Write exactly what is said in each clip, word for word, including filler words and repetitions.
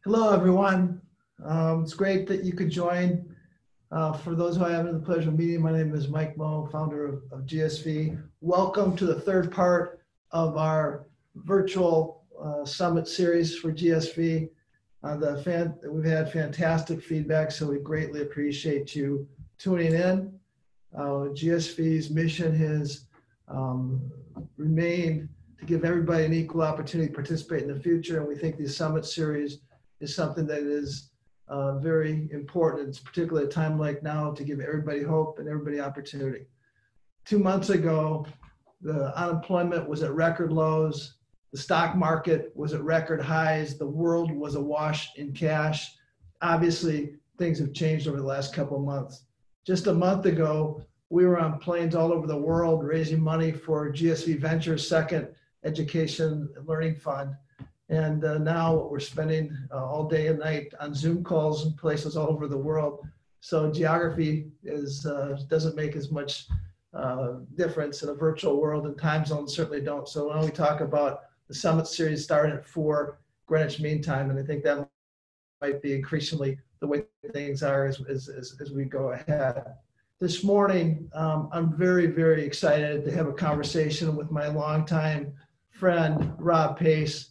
Hello, everyone. Um, it's great that you could join. Uh, for those who I haven't the pleasure of meeting, my name is Mike Moe, founder of, of G S V. Welcome to the third part of our virtual uh, summit series for G S V. Uh, the fan, we've had fantastic feedback, so we greatly appreciate you tuning in. Uh, G S V's mission has um, remained to give everybody an equal opportunity to participate in the future, and we think the summit series is something that is uh, very important. It's particularly a time like now to give everybody hope and everybody opportunity. Two months ago, the unemployment was at record lows. The stock market was at record highs. The world was awash in cash. Obviously, things have changed over the last couple of months. Just a month ago, we were on planes all over the world raising money for G S V Ventures' second education learning fund. And uh, now we're spending uh, all day and night on Zoom calls in places all over the world. So geography is uh, doesn't make as much uh, difference in a virtual world, and time zones certainly don't. So when we talk about the summit series starting at four Greenwich Mean Time, and I think that might be increasingly the way things are as, as, as, as we go ahead. This morning, um, I'm very, very excited to have a conversation with my longtime friend, Rob Pace.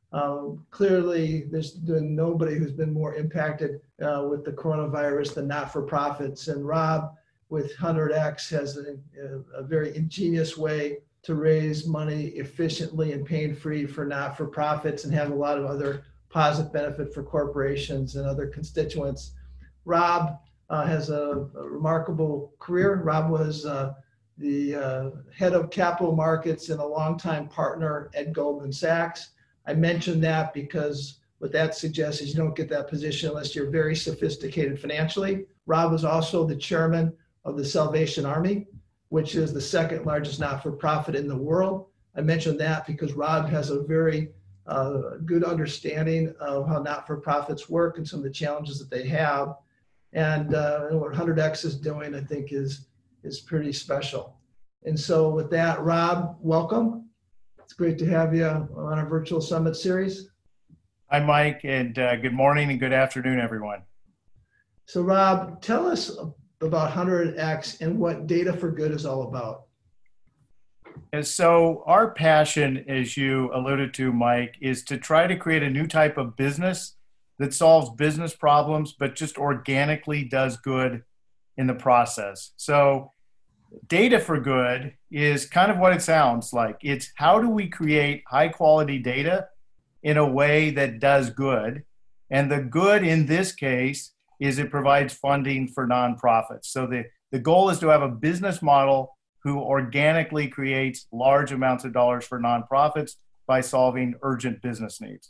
Um, clearly, there's been nobody who's been more impacted uh, with the coronavirus than not-for-profits. And Rob, with one hundred X, has a, a very ingenious way to raise money efficiently and pain-free for not-for-profits and have a lot of other positive benefit for corporations and other constituents. Rob uh, has a, a remarkable career. Rob was uh, the uh, head of capital markets and a longtime partner at Goldman Sachs. I mentioned that because what that suggests is you don't get that position unless you're very sophisticated financially. Rob was also the chairman of the Salvation Army, which is the second largest not-for-profit in the world. I mentioned that because Rob has a very uh, good understanding of how not-for-profits work and some of the challenges that they have. And uh, what one hundred X is doing, I think, is, is pretty special. And so with that, Rob, welcome. It's great to have you on our virtual summit series. Hi, Mike, and uh, good morning and good afternoon, everyone. So, Rob, tell us about one hundred X and what Data for Good is all about. And so our passion, as you alluded to, Mike, is to try to create a new type of business that solves business problems, but just organically does good in the process. So Data for Good is kind of what it sounds like. It's how do we create high quality data in a way that does good? And the good in this case is it provides funding for nonprofits. So the, the goal is to have a business model who organically creates large amounts of dollars for nonprofits by solving urgent business needs.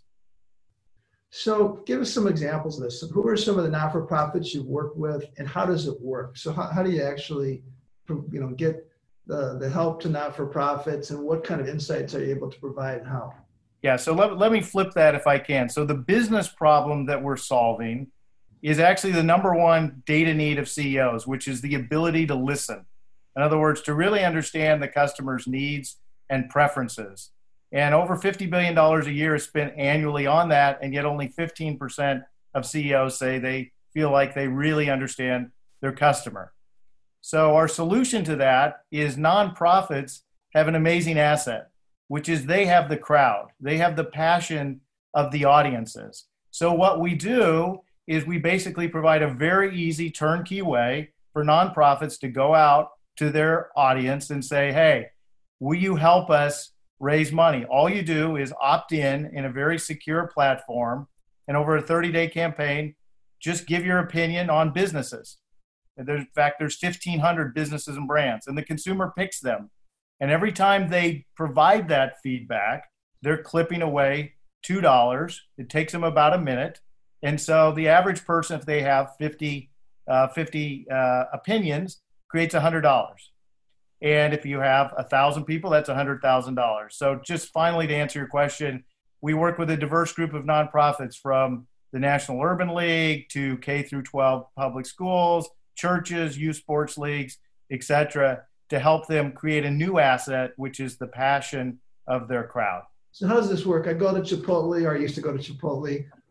So give us some examples of this. So who are some of the not-for-profits you've worked with and how does it work? So how, how do you actually you know, get the, the help to not-for-profits and what kind of insights are you able to provide and how? Yeah, so let, let me flip that if I can. So the business problem that we're solving is actually the number one data need of C E Os, which is the ability to listen. In other words, to really understand the customer's needs and preferences. And over fifty billion dollars a year is spent annually on that, and yet only fifteen percent of C E Os say they feel like they really understand their customer. So our solution to that is nonprofits have an amazing asset, which is they have the crowd. They have the passion of the audiences. So what we do is we basically provide a very easy turnkey way for nonprofits to go out to their audience and say, hey, will you help us raise money? All you do is opt in in a very secure platform, and over a thirty-day campaign, just give your opinion on businesses. And there's, in fact, there's fifteen hundred businesses and brands, and the consumer picks them. And every time they provide that feedback, they're clipping away two dollars. It takes them about a minute. And so the average person, if they have fifty, uh, fifty uh, opinions, creates one hundred dollars. And if you have one thousand people, that's one hundred thousand dollars. So just finally to answer your question, we work with a diverse group of nonprofits from the National Urban League to K through twelve public schools, churches, youth sports leagues, et cetera, to help them create a new asset, which is the passion of their crowd. So how does this work? I go to Chipotle, or I used to go to Chipotle.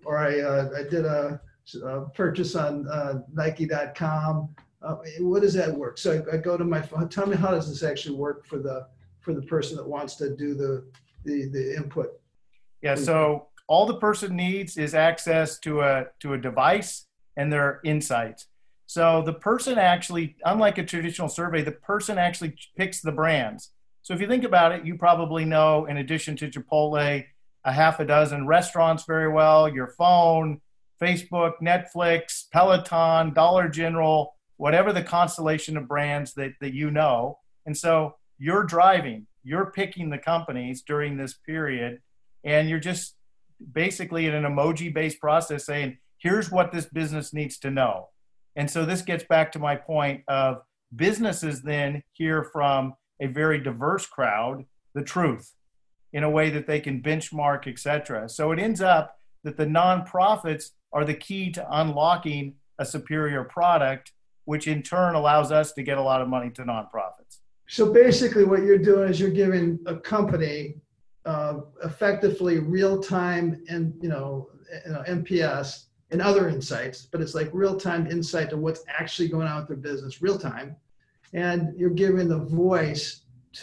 or I, uh, I did a, a purchase on uh, Nike dot com. Uh, what does that work? So I, I go to my phone. Tell me, how does this actually work for the for the person that wants to do the the, the input? Yeah. So all the person needs is access to a to a device and their insights. So the person actually, unlike a traditional survey, the person actually picks the brands. So if you think about it, you probably know, in addition to Chipotle, a half a dozen restaurants very well, your phone, Facebook, Netflix, Peloton, Dollar General, whatever the constellation of brands that, that you know. And so you're driving, you're picking the companies during this period, and you're just basically in an emoji-based process saying, here's what this business needs to know. And so this gets back to my point of businesses then hear from a very diverse crowd the truth in a way that they can benchmark, et cetera. So it ends up that the nonprofits are the key to unlocking a superior product, which in turn allows us to get a lot of money to nonprofits. So basically what you're doing is you're giving a company uh, effectively real-time and, you know, you know, N P S and other insights, but it's like real-time insight to what's actually going on with their business, real-time. And you're giving the voice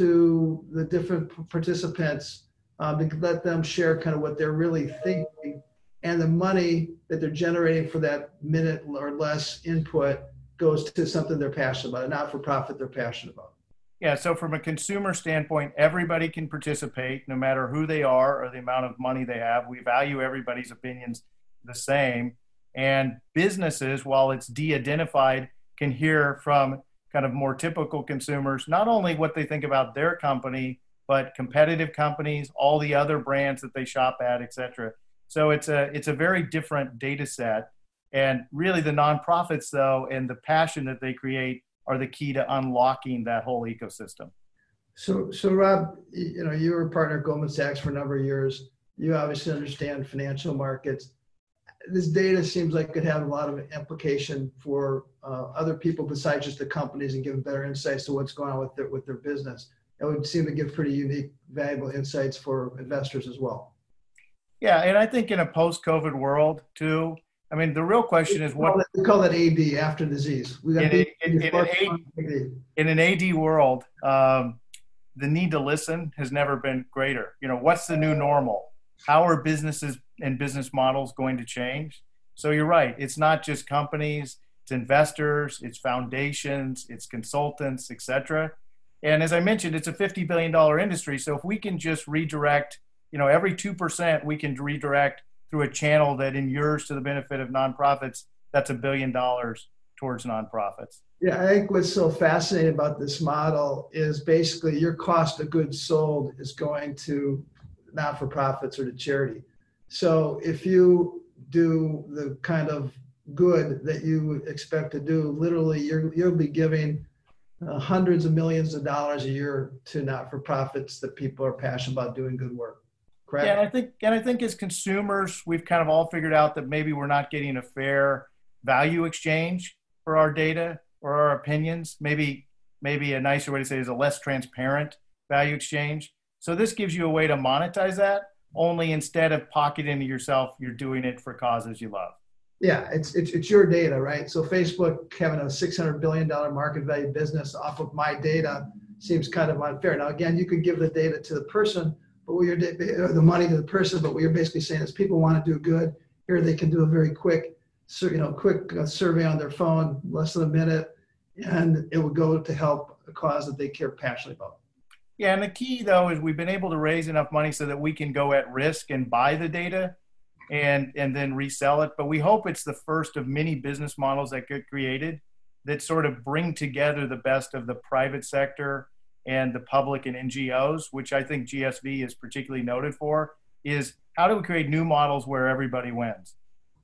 to the different participants um, to let them share kind of what they're really thinking, and the money that they're generating for that minute or less input goes to something they're passionate about, a not-for-profit they're passionate about. Yeah, so from a consumer standpoint, everybody can participate no matter who they are or the amount of money they have. We value everybody's opinions the same. And businesses, while it's de-identified, can hear from kind of more typical consumers, not only what they think about their company, but competitive companies, all the other brands that they shop at, et cetera. So it's a, it's a very different data set. And really the nonprofits, though, and the passion that they create are the key to unlocking that whole ecosystem. So, so Rob, you know, you were a partner at Goldman Sachs for a number of years. You obviously understand financial markets. This data seems like it could have a lot of implication for uh, other people besides just the companies, and give better insights to what's going on with their, with their business. It would seem to give pretty unique, valuable insights for investors as well. Yeah, and I think in a post-COVID world too, I mean, the real question is what we call that A D, after disease. We got in, in, in, in, an A, in an A D world, um, the need to listen has never been greater. You know, what's the new normal? How are businesses and business models going to change? So you're right. It's not just companies, it's investors, it's foundations, it's consultants, et cetera. And as I mentioned, it's a fifty billion dollars industry. So if we can just redirect, you know, every two percent we can redirect through a channel that inures to the benefit of nonprofits, that's a billion dollars towards nonprofits. Yeah, I think what's so fascinating about this model is basically your cost of goods sold is going to not-for-profits or to charity. So if you do the kind of good that you expect to do, literally you're, you'll be giving uh, hundreds of millions of dollars a year to not-for-profits that people are passionate about doing good work. Correct? Yeah, and I think, and I think as consumers, we've kind of all figured out that maybe we're not getting a fair value exchange for our data or our opinions. Maybe, maybe a nicer way to say it is a less transparent value exchange. So this gives you a way to monetize that, only instead of pocketing it yourself, you're doing it for causes you love. Yeah, it's, it's, it's your data, right? So Facebook having a six hundred billion dollars market value business off of my data seems kind of unfair. Now, again, you could give the data to the person, but what you're, or the money to the person, but what you're basically saying is people want to do good. Here they can do a very quick, you know, quick uh, survey on their phone, less than a minute, and it would go to help a cause that they care passionately about. Yeah, and the key, though, is we've been able to raise enough money so that we can go at risk and buy the data and, and then resell it. But we hope it's the first of many business models that get created that sort of bring together the best of the private sector and the public and N G Os, which I think G S V is particularly noted for, is how do we create new models where everybody wins?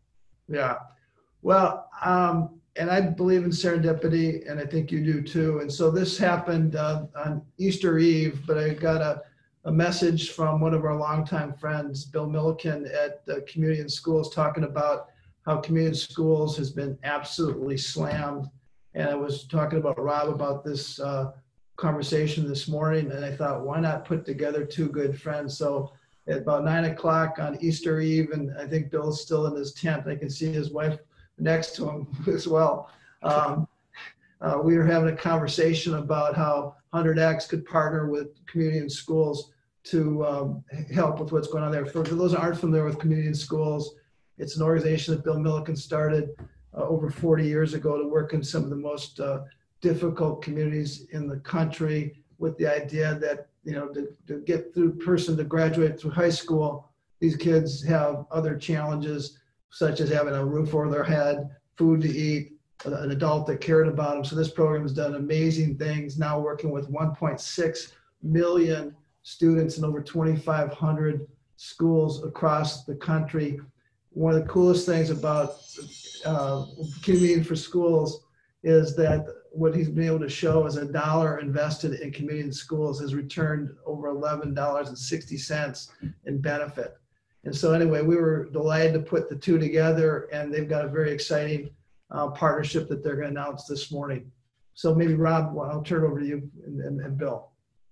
Yeah. Well, um, and I believe in serendipity, and I think you do too. And so this happened uh, on Easter Eve, but I got a, a message from one of our longtime friends, Bill Milliken at uh, Community and Schools, talking about how Community and Schools has been absolutely slammed. And I was talking about Rob about this uh, conversation this morning, and I thought, why not put together two good friends? So at about nine o'clock on Easter Eve, and I think Bill's still in his tent. I can see his wife next to him as well. Um, uh, we were having a conversation about how one hundred X could partner with community and schools to um, help with what's going on there. For those who aren't familiar with community and schools, it's an organization that Bill Milliken started uh, over forty years ago to work in some of the most uh, difficult communities in the country, with the idea that, you know, to, to get through person to graduate through high school, these kids have other challenges, such as having a roof over their head, food to eat, an adult that cared about them. So this program has done amazing things, now working with one point six million students in over twenty-five hundred schools across the country. One of the coolest things about uh, Community for Schools is that what he's been able to show is a dollar invested in community and schools has returned over eleven dollars and sixty cents in benefit. And so anyway, we were delighted to put the two together, and they've got a very exciting uh, partnership that they're going to announce this morning. So maybe Rob, well, I'll turn it over to you and, and, and Bill.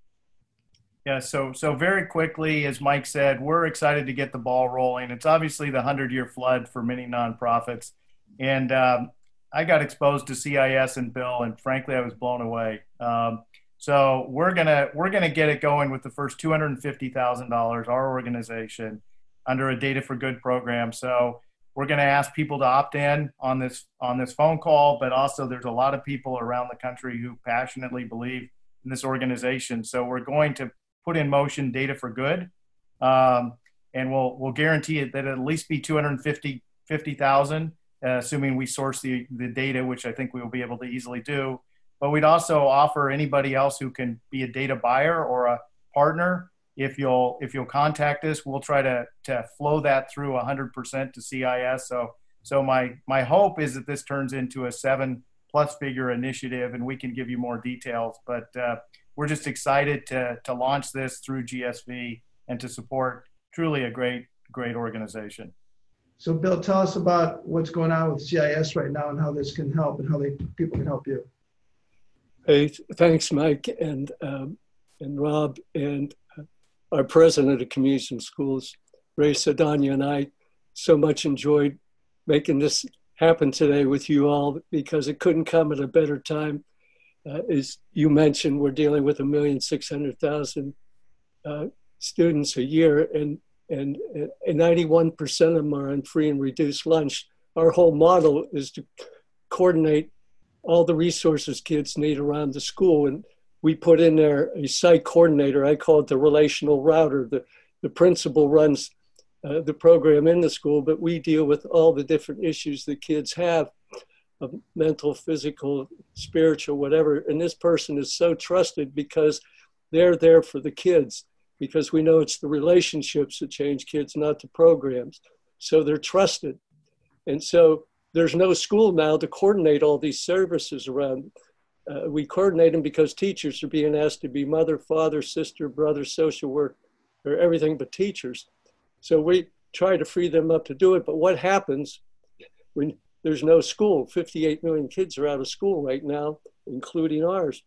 Yeah, so so very quickly, as Mike said, we're excited to get the ball rolling. It's obviously the hundred-year flood for many nonprofits, and um, I got exposed to C I S and Bill, and frankly, I was blown away. Um, so we're gonna we're gonna get it going with the first two hundred fifty thousand dollars, our organization, under a Data for Good program. So we're gonna ask people to opt in on this on this phone call, but also there's a lot of people around the country who passionately believe in this organization. So we're going to put in motion Data for Good, um, and we'll we'll guarantee it that it'll at least be two hundred fifty thousand, uh, assuming we source the the data, which I think we will be able to easily do. But we'd also offer anybody else who can be a data buyer or a partner. If you'll if you'll contact us, we'll try to to flow that through one hundred percent to C I S. So so my my hope is that this turns into a seven plus figure initiative, and we can give you more details. But uh, we're just excited to to launch this through G S V and to support truly a great, great organization. So Bill, tell us about what's going on with C I S right now and how this can help and how they, people can help you. Hey, thanks, Mike and um, and Rob and our president of Communities and Schools, Ray Sadania, and I so much enjoyed making this happen today with you all, because it couldn't come at a better time. Uh, as you mentioned, we're dealing with a million six hundred thousand uh, students a year, and and ninety-one percent of them are on free and reduced lunch. Our whole model is to coordinate all the resources kids need around the school, and we put in there a site coordinator. I call it the relational router. The the principal runs uh, the program in the school, but we deal with all the different issues that kids have, of mental, physical, spiritual, whatever. And this person is so trusted because they're there for the kids, because we know it's the relationships that change kids, not the programs. So they're trusted. And so there's no school now to coordinate all these services around. Uh, we coordinate them because teachers are being asked to be mother, father, sister, brother, social work, or everything but teachers. So we try to free them up to do it. But what happens when there's no school? fifty-eight million kids are out of school right now, including ours.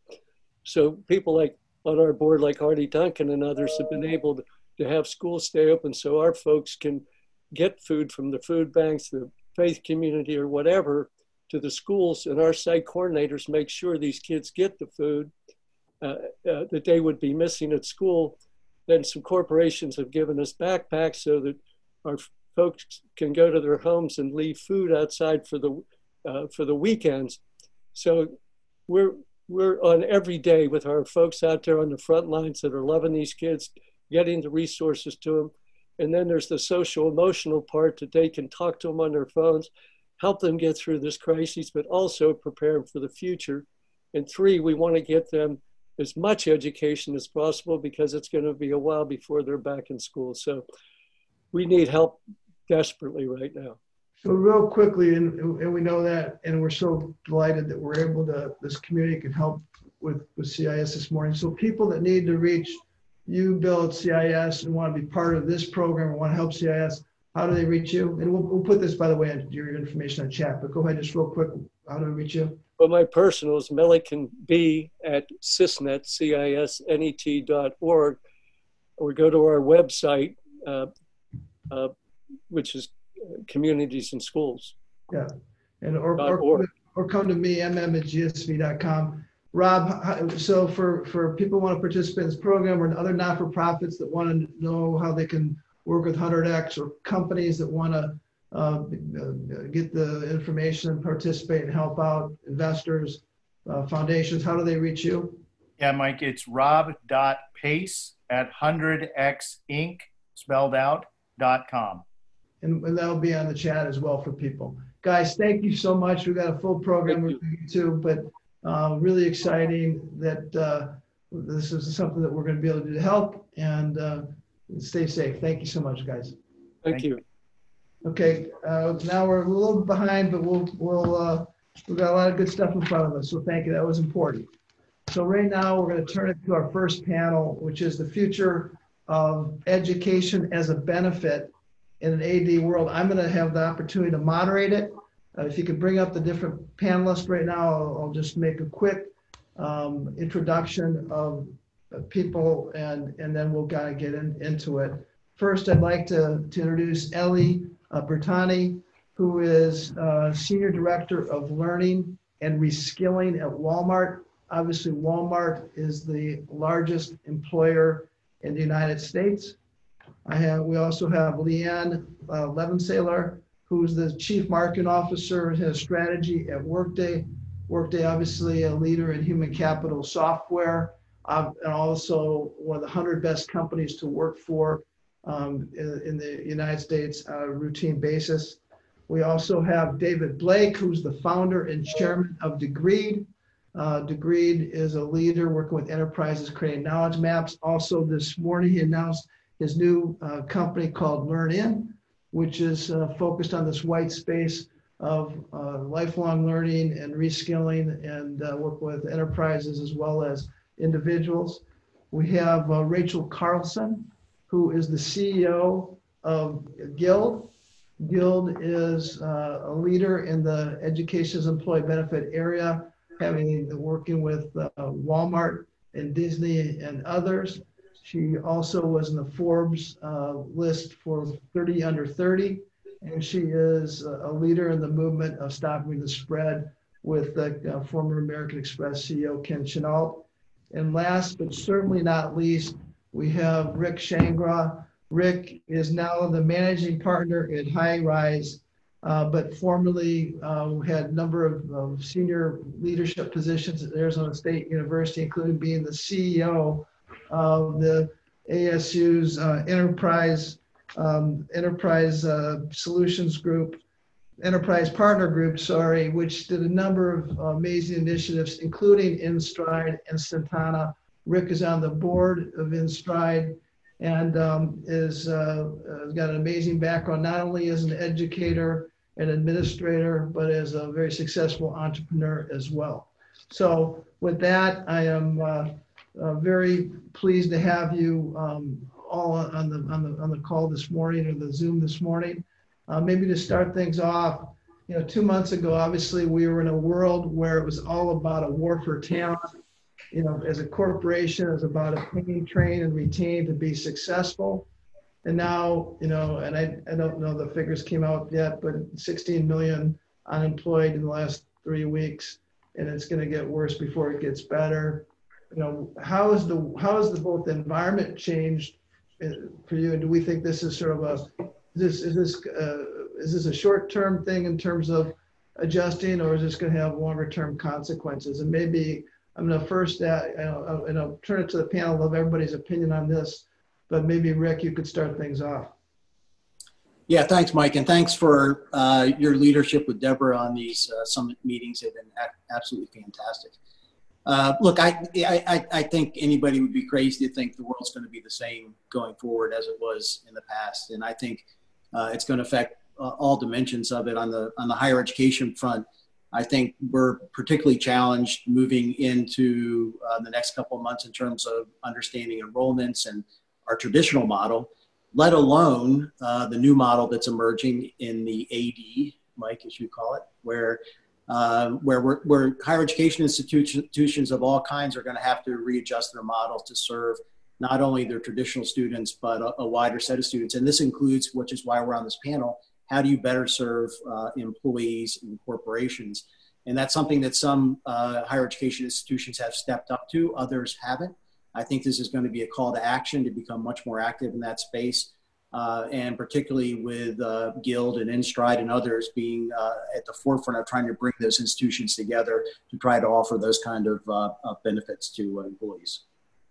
So people like on our board, like Artie Duncan and others, have been able to, to have schools stay open so our folks can get food from the food banks, the faith community, or whatever, to the schools. And our site coordinators make sure these kids get the food uh, uh, that they would be missing at school. Then some corporations have given us backpacks so that our folks can go to their homes and leave food outside for the uh, for the weekends. So we're we're on every day with our folks out there on the front lines that are loving these kids, getting the resources to them. And then there's the social emotional part that they can talk to them on their phones, help them get through this crisis, but also prepare them for the future. And three, we want to get them as much education as possible, because it's going to be a while before they're back in school. So we need help desperately right now. So real quickly, and, and we know that, and we're so delighted that we're able to, this community can help with, with C I S this morning. So people that need to reach you, Bill, at C I S, and want to be part of this program or want to help C I S, how do they reach you? And we'll, we'll put this, by the way, into your information on chat, but go ahead just real quick. How do we reach you? Well, my personal is Milliken B at Cisnet, C I S N E T dot org, or go to our website, uh, uh, which is Communities and Schools. Yeah, and or, or, or come to me, m m at g s v dot com. Rob, so for, for people who want to participate in this program or other not-for-profits that want to know how they can work with one hundred X, or companies that want to uh, get the information and participate and help out, investors, uh, foundations, how do they reach you? Yeah, Mike, it's rob.pace at one hundred x inc, spelled out, dot com. And, and that'll be on the chat as well for people. Guys, thank you so much. We've got a full program with you too, but uh, really exciting that uh, this is something that we're going to be able to do to help, and uh, stay safe. Thank you so much, guys. Thank, Thank you. you. Okay, uh, now we're a little behind, but we'll, we'll, uh, we've got a lot of good stuff in front of us, so thank you. That was important. So right now we're going to turn it to our first panel, which is the future of education as a benefit in an A D world. I'm going to have the opportunity to moderate it. Uh, if you could bring up the different panelists right now, I'll, I'll just make a quick um, introduction of uh, people, and, and then we'll kind of get in, into it. First, I'd like to, to introduce Ellie uh, Bertani, who is uh, Senior Director of Learning and Reskilling at Walmart. Obviously, Walmart is the largest employer in the United States. I have, we also have Leanne uh, Levensaler, who's the Chief Marketing Officer and has strategy at Workday. Workday, obviously a leader in human capital software, uh, and also one of the one hundred best companies to work for um, in, in the United States on a routine basis. We also have David Blake, who's the founder and chairman of Degreed. Uh, Degreed is a leader working with enterprises creating knowledge maps. Also this morning, he announced his new uh, company called LearnIn, which is uh, focused on this white space of uh, lifelong learning and reskilling, and uh, work with enterprises as well as individuals. We have uh, Rachel Carlson, who is the C E O of Guild. Guild is uh, a leader in the education's employee benefit area, having working with uh, Walmart and Disney and others. She also was in the Forbes uh, list for thirty under thirty, and she is a leader in the movement of stopping the spread with the uh, former American Express C E O Ken Chenault. And last but certainly not least, we have Rick Shangra. Rick is now the managing partner at High Rise, uh, but formerly uh, had a number of, of senior leadership positions at Arizona State University, including being the C E O of the A S U's uh, enterprise um, enterprise uh, solutions group, enterprise partner group, sorry, which did a number of amazing initiatives, including InStride and Centana. Rick is on the board of InStride and um, is uh, has got an amazing background, not only as an educator and administrator, but as a very successful entrepreneur as well. So with that, I am uh, Uh, very pleased to have you um, all on the on the on the call this morning, or the Zoom this morning. Uh, maybe to start things off, you know, two months ago, obviously we were in a world where it was all about a war for talent. You know, as a corporation, it was about a train, train, and retain to be successful. And now, you know, and I I don't know the figures came out yet, but sixteen million unemployed in the last three weeks, and it's going to get worse before it gets better. You know, how is the how is the both the environment changed for you, and do we think this is sort of a is this is this uh, is this a short term thing in terms of adjusting, or is this going to have longer term consequences? And maybe I'm going to first uh, and I'll turn it to the panel. Love everybody's opinion on this, but maybe Rick, you could start things off. Yeah, thanks, Mike, and thanks for uh, your leadership with Deborah on these uh, summit meetings. They've been absolutely fantastic. Uh, look, I, I I think anybody would be crazy to think the world's going to be the same going forward as it was in the past, and I think uh, it's going to affect uh, all dimensions of it. On the on the higher education front, I think we're particularly challenged moving into uh, the next couple of months in terms of understanding enrollments and our traditional model, let alone uh, the new model that's emerging in the A D, Mike, as you call it, where Uh, where, we're, where higher education institutions of all kinds are going to have to readjust their models to serve not only their traditional students, but a, a wider set of students. And this includes, which is why we're on this panel, how do you better serve uh, employees and corporations? And that's something that some uh, higher education institutions have stepped up to, others haven't. I think this is going to be a call to action to become much more active in that space. Uh, and particularly with uh, Guild and InStride and others being uh, at the forefront of trying to bring those institutions together to try to offer those kind of uh, uh, benefits to uh, employees.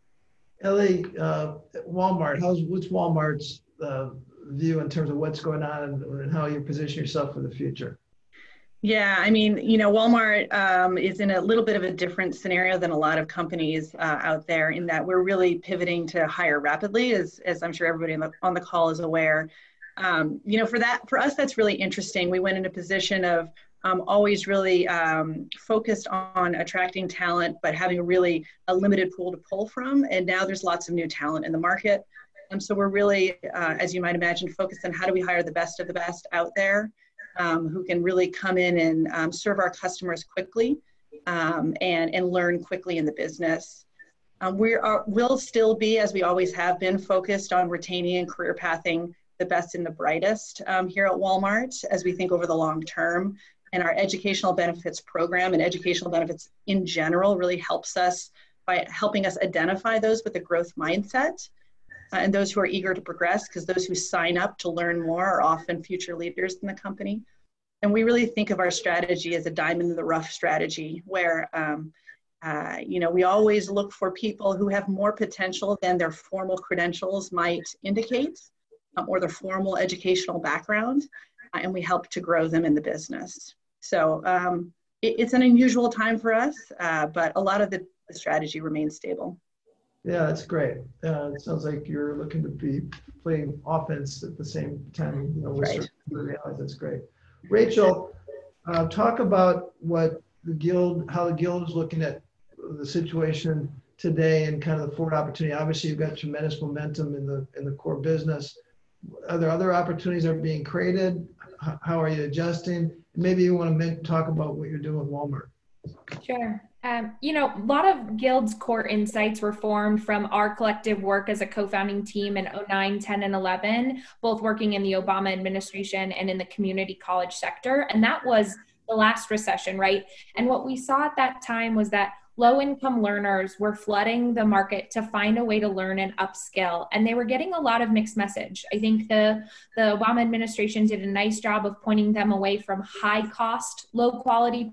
Ellie, uh, Walmart, how's, what's Walmart's uh, view in terms of what's going on and, and how you position yourself for the future? Yeah, I mean, you know, Walmart um, is in a little bit of a different scenario than a lot of companies uh, out there in that we're really pivoting to hire rapidly, as, as I'm sure everybody on the, on the call is aware. Um, you know, for that, for us, that's really interesting. We went in a position of um, always really um, focused on attracting talent, but having a really a limited pool to pull from. And now there's lots of new talent in the market. And so we're really, uh, as you might imagine, focused on how do we hire the best of the best out there. Um, who can really come in and um, serve our customers quickly um, and, and learn quickly in the business. Um, we are, will still be, as we always have been, focused on retaining and career pathing the best and the brightest um, here at Walmart as we think over the long term. And our educational benefits program and educational benefits in general really helps us by helping us identify those with a growth mindset. Uh, and those who are eager to progress, because those who sign up to learn more are often future leaders in the company. And we really think of our strategy as a diamond in the rough strategy, where um, uh, you know, we always look for people who have more potential than their formal credentials might indicate, um, or their formal educational background, uh, and we help to grow them in the business. So um, it, it's an unusual time for us, uh, but a lot of the, the strategy remains stable. Yeah, that's great. Uh, it sounds like you're looking to be playing offense at the same time. You know, with Right. realize that's great. Rachel, uh, talk about what the Guild, how the Guild is looking at the situation today and kind of the forward opportunity. Obviously, you've got tremendous momentum in the in the core business. Are there other opportunities that are being created? How are you adjusting? Maybe you want to talk about what you're doing with Walmart. Sure. Um, you know, a lot of Guild's core insights were formed from our collective work as a co-founding team in oh nine, ten, and eleven, both working in the Obama administration and in the community college sector. And that was the last recession, right? And what we saw at that time was that low-income learners were flooding the market to find a way to learn and upskill, and they were getting a lot of mixed message. I think the, the Obama administration did a nice job of pointing them away from high-cost, low-quality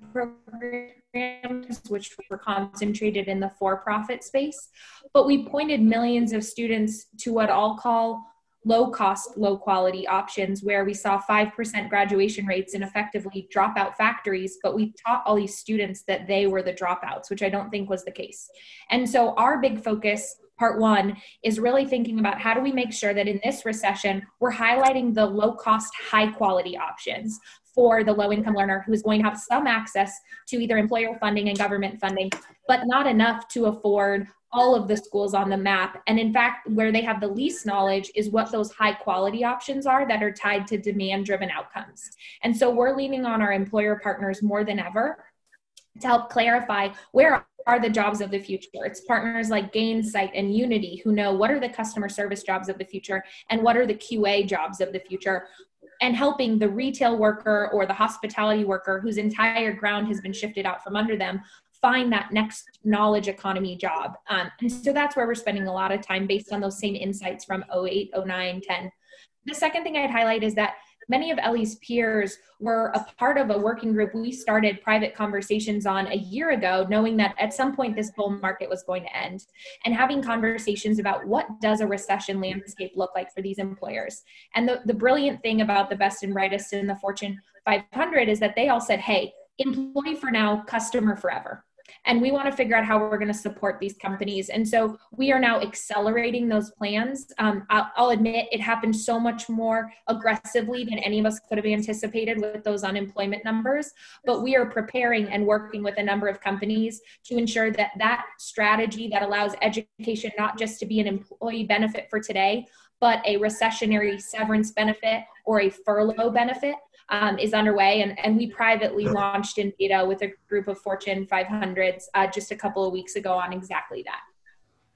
programs, which were concentrated in the for-profit space. But we pointed millions of students to what I'll call low-cost, low-quality options, where we saw five percent graduation rates and effectively dropout factories, but we taught all these students that they were the dropouts, which I don't think was the case. And so our big focus, part one, is really thinking about how do we make sure that in this recession, we're highlighting the low-cost, high-quality options for the low-income learner who is going to have some access to either employer funding and government funding, but not enough to afford all of the schools on the map. And in fact, where they have the least knowledge is what those high quality options are that are tied to demand driven outcomes. And so we're leaning on our employer partners more than ever to help clarify where are the jobs of the future. It's partners like Gainsight and Unity who know what are the customer service jobs of the future and what are the Q A jobs of the future, and helping the retail worker or the hospitality worker whose entire ground has been shifted out from under them find that next knowledge economy job. Um, and so that's where we're spending a lot of time based on those same insights from oh eight, oh nine, ten. The second thing I'd highlight is that many of Ellie's peers were a part of a working group we started private conversations on a year ago, knowing that at some point this bull market was going to end, and having conversations about what does a recession landscape look like for these employers. And the, the brilliant thing about the best and brightest in the Fortune five hundred is that they all said, hey, employee for now, customer forever. And we want to figure out how we're going to support these companies. And so we are now accelerating those plans. Um, I'll, I'll admit it happened so much more aggressively than any of us could have anticipated with those unemployment numbers. But we are preparing and working with a number of companies to ensure that that strategy that allows education not just to be an employee benefit for today, but a recessionary severance benefit or a furlough benefit Um, is underway, and, and we privately launched in beta with a group of Fortune five hundreds uh, just a couple of weeks ago on exactly that.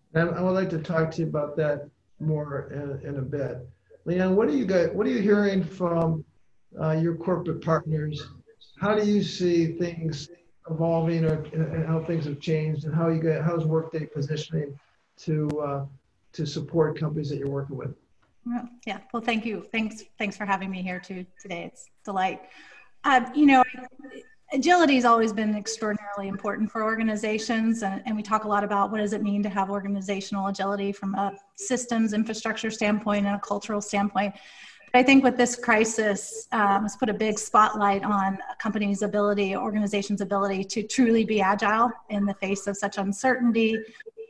And I would like to talk to you about that more in, in a bit. Leanne, what are you guys, what are you hearing from uh, your corporate partners? How do you see things evolving, or and how things have changed, and how you get, how's Workday positioning to uh, to support companies that you're working with? Well, yeah, well, thank you. Thanks, thanks for having me here too today. It's a delight. Uh, you know, agility has always been extraordinarily important for organizations, and, and we talk a lot about what does it mean to have organizational agility from a systems infrastructure standpoint and a cultural standpoint. But I think with this crisis, um, has put a big spotlight on a company's ability, organization's ability to truly be agile in the face of such uncertainty.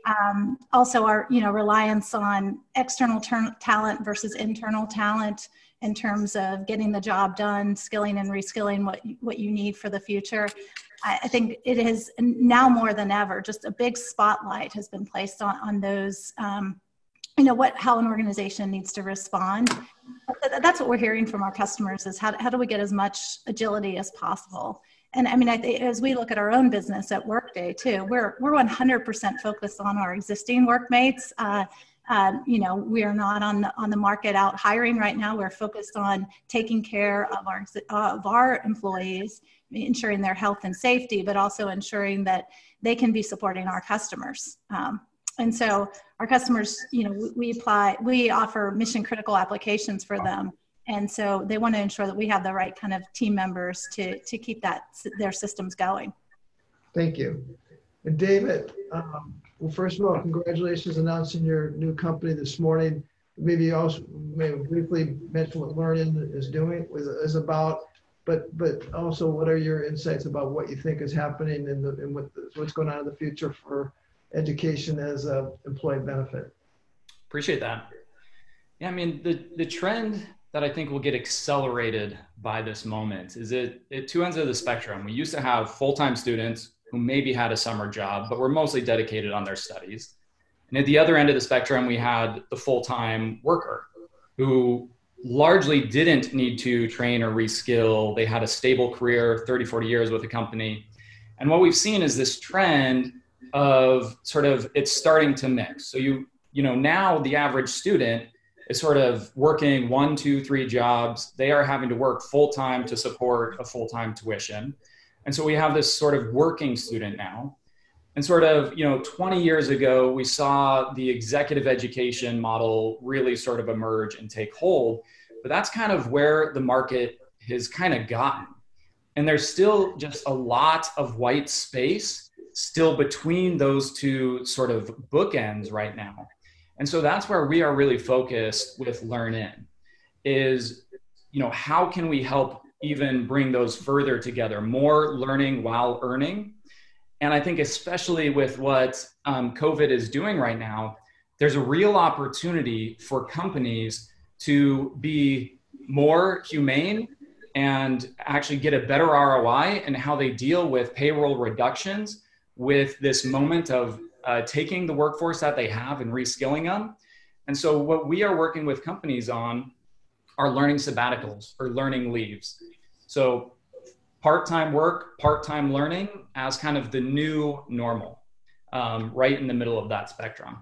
Um, also, our you know reliance on external ter- talent versus internal talent in terms of getting the job done, skilling and reskilling what what you need for the future. I, I think it is now more than ever, just a big spotlight has been placed on, on those, um, you know, what how an organization needs to respond. That's what we're hearing from our customers is how, how do we get as much agility as possible? And I mean, I think as we look at our own business at Workday too, we're we're one hundred percent focused on our existing workmates. Uh, Uh, you know, we are not on the, on the market out hiring right now. We're focused on taking care of our, of our employees, ensuring their health and safety, but also ensuring that they can be supporting our customers. Um, and so our customers, you know, we apply, we offer mission critical applications for them. And so they want to ensure that we have the right kind of team members to, to keep that, their systems going. Thank you. And David, um, well, first of all, congratulations announcing your new company this morning. Maybe you also may briefly mention what Learnin is doing, is about, but but also what are your insights about what you think is happening and, and what, what's going on in the future for education as an employee benefit? Appreciate that. Yeah, I mean, the, the trend that I think will get accelerated by this moment is it at two ends of the spectrum. We used to have full-time students who maybe had a summer job, but were mostly dedicated on their studies. And at the other end of the spectrum, we had the full-time worker who largely didn't need to train or reskill. They had a stable career, thirty, forty years with a company. And what we've seen is this trend of sort of, it's starting to mix. So you, you know, now the average student is sort of working one, two, three jobs. They are having to work full-time to support a full-time tuition. And so we have this sort of working student now. And sort of, you know, twenty years ago, we saw the executive education model really sort of emerge and take hold. But that's kind of where the market has kind of gotten. And there's still just a lot of white space still between those two sort of bookends right now. And so that's where we are really focused with Learnin is, you know, how can we help even bring those further together, more learning while earning. And I think especially with what um, COVID is doing right now, there's a real opportunity for companies to be more humane and actually get a better R O I in how they deal with payroll reductions with this moment of uh, taking the workforce that they have and reskilling them. And so what we are working with companies on are learning sabbaticals or learning leaves. So part-time work, part-time learning as kind of the new normal, um, right in the middle of that spectrum.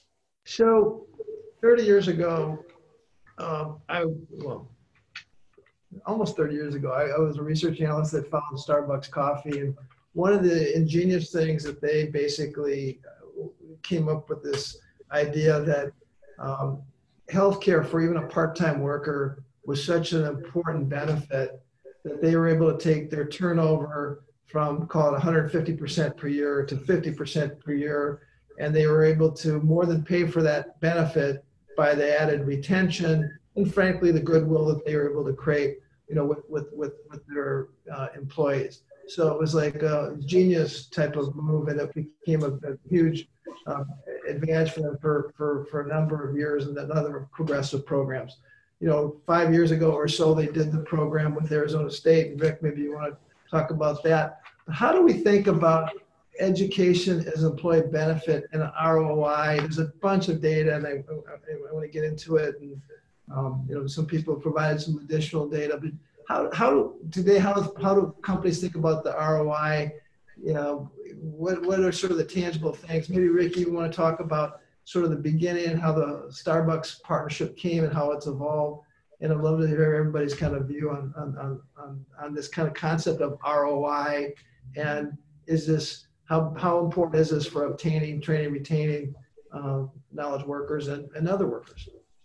So thirty years ago, um, I, well, almost thirty years ago, I, I was a research analyst that found Starbucks coffee. And one of the ingenious things that they basically came up with this idea that um, healthcare for even a part-time worker was such an important benefit that they were able to take their turnover from, call it one hundred fifty percent per year to fifty percent per year. And they were able to more than pay for that benefit by the added retention and frankly, the goodwill that they were able to create, you know, with, with, with, with their uh, employees. So it was like a genius type of move, and it became a, a huge um, advantage for them for, for, for a number of years and other progressive programs. You know, five years ago or so, they did the program with Arizona State. Rick, maybe you want to talk about that. How do we think about education as employee benefit and R O I? There's a bunch of data, and I, I, I want to get into it. And um, you know, some people have provided some additional data. But how how do today how how do companies think about the R O I you know, what, what are sort of the tangible things? Maybe Ricky, you want to talk about sort of the beginning, how the Starbucks partnership came and how it's evolved. And I'd love to hear everybody's kind of view on, on, on, on, on this kind of concept of R O I. And is this, how, how important is this for obtaining, training, retaining uh, knowledge workers and, and other workers?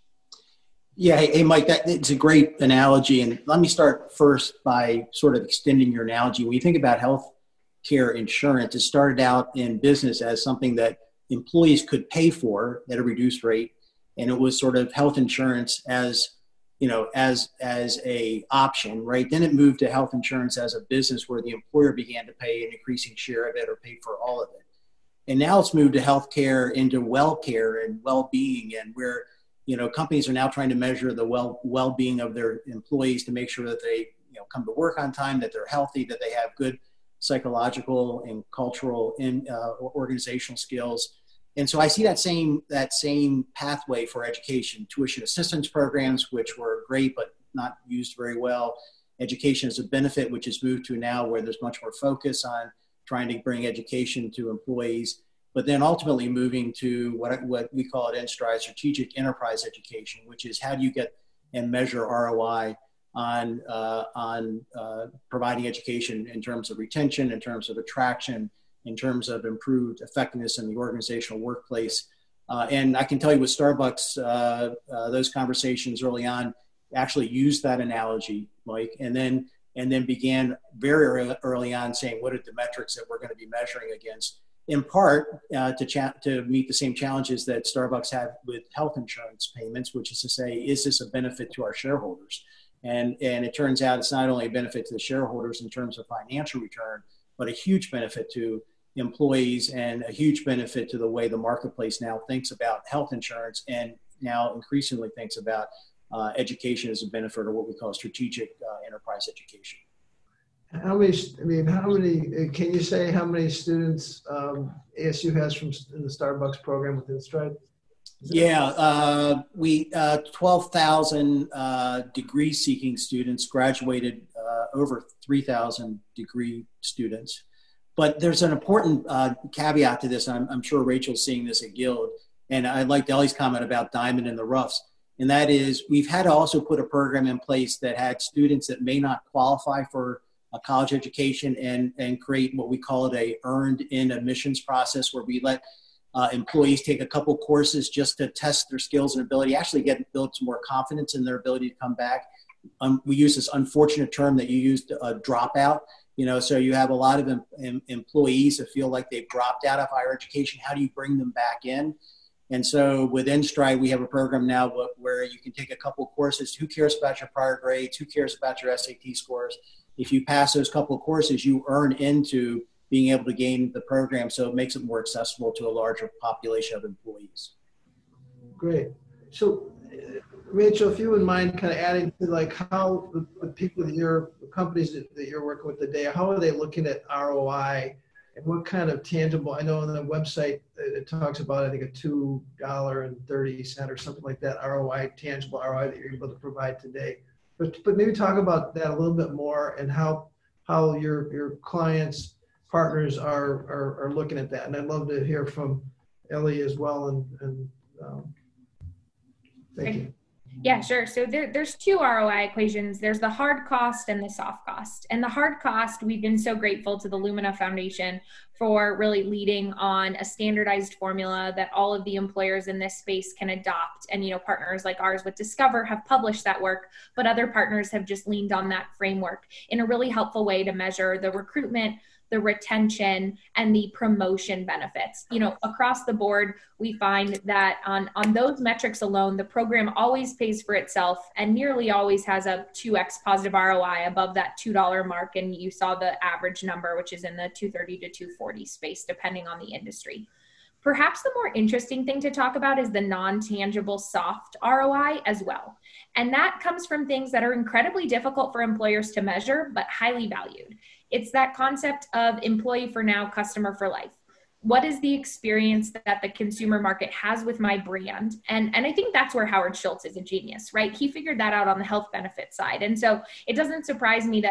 Yeah, hey, hey, Mike, that, it's a great analogy. And let me start first by sort of extending your analogy. When you think about health care insurance, it started out in business as something that employees could pay for at a reduced rate. And it was sort of health insurance as, you know, as, as a option, right? Then it moved to health insurance as a business where the employer began to pay an increasing share of it or pay for all of it. And now it's moved to healthcare into well care and well-being, and where, you know, companies are now trying to measure the well, well-being of their employees to make sure that they, you know, come to work on time, that they're healthy, that they have good psychological and cultural and uh, organizational skills. And so I see that same that same pathway for education. Tuition assistance programs, which were great but not used very well. Education as a benefit, which has moved to now where there's much more focus on trying to bring education to employees. But then ultimately moving to what what we call at N-Stride strategic enterprise education, which is how do you get and measure R O I on uh, on uh, providing education in terms of retention, in terms of attraction, in terms of improved effectiveness in the organizational workplace. Uh, and I can tell you with Starbucks, uh, uh, those conversations early on actually used that analogy, Mike, and then and then began very early on saying, what are the metrics that we're going to be measuring against, in part uh, to, cha- to meet the same challenges that Starbucks have with health insurance payments, which is to say, is this a benefit to our shareholders? And, and it turns out it's not only a benefit to the shareholders in terms of financial return, but a huge benefit to employees and a huge benefit to the way the marketplace now thinks about health insurance, and now increasingly thinks about uh, education as a benefit, or what we call strategic uh, enterprise education. How many, I mean, how many, can you say how many students um, A S U has from in the Starbucks program with N-Stride? Yeah, uh, we uh, twelve thousand uh, degree-seeking students graduated, uh, over three thousand degree students. But there's an important uh, caveat to this. I'm, I'm sure Rachel's seeing this at Guild, and I liked Ellie's comment about diamond in the roughs. And that is, we've had to also put a program in place that had students that may not qualify for a college education, and, and create what we call it a earned in admissions process, where we let uh, employees take a couple courses just to test their skills and ability, actually get build some more confidence in their ability to come back. Um, we use this unfortunate term that you used, a uh, dropout. You know, so you have a lot of em- em- employees that feel like they've dropped out of higher education. How do you bring them back in? And so with N-Stride, we have a program now where you can take a couple courses. Who cares about your prior grades? Who cares about your S A T scores? If you pass those couple of courses, you earn into being able to gain the program, so it makes it more accessible to a larger population of employees. Great. So, uh, Rachel, if you wouldn't mind kind of adding to like how the, the people that your the companies that, that you're working with today, how are they looking at R O I, and what kind of tangible, I know on the website it talks about, I think, a two dollars and thirty cents or something like that R O I, tangible R O I that you're able to provide today. But, but maybe talk about that a little bit more, and how how your your clients, partners are are, are looking at that. And I'd love to hear from Ellie as well. And, and um, thank you. Yeah, sure. So there, there's two R O I equations. There's the hard cost and the soft cost. And the hard cost, we've been so grateful to the Lumina Foundation for really leading on a standardized formula that all of the employers in this space can adopt. And, you know, partners like ours with Discover have published that work, but other partners have just leaned on that framework in a really helpful way to measure the recruitment, the retention, and the promotion benefits. You know, across the board, we find that on, on those metrics alone, the program always pays for itself and nearly always has a two X positive R O I above that two dollars mark. And you saw the average number, which is in the two thirty to two forty space, depending on the industry. Perhaps the more interesting thing to talk about is the non-tangible soft R O I as well. And that comes from things that are incredibly difficult for employers to measure, but highly valued. It's that concept of employee for now, customer for life. What is the experience that the consumer market has with my brand? And, and I think that's where Howard Schultz is a genius, right? He figured that out on the health benefit side. And so it doesn't surprise me that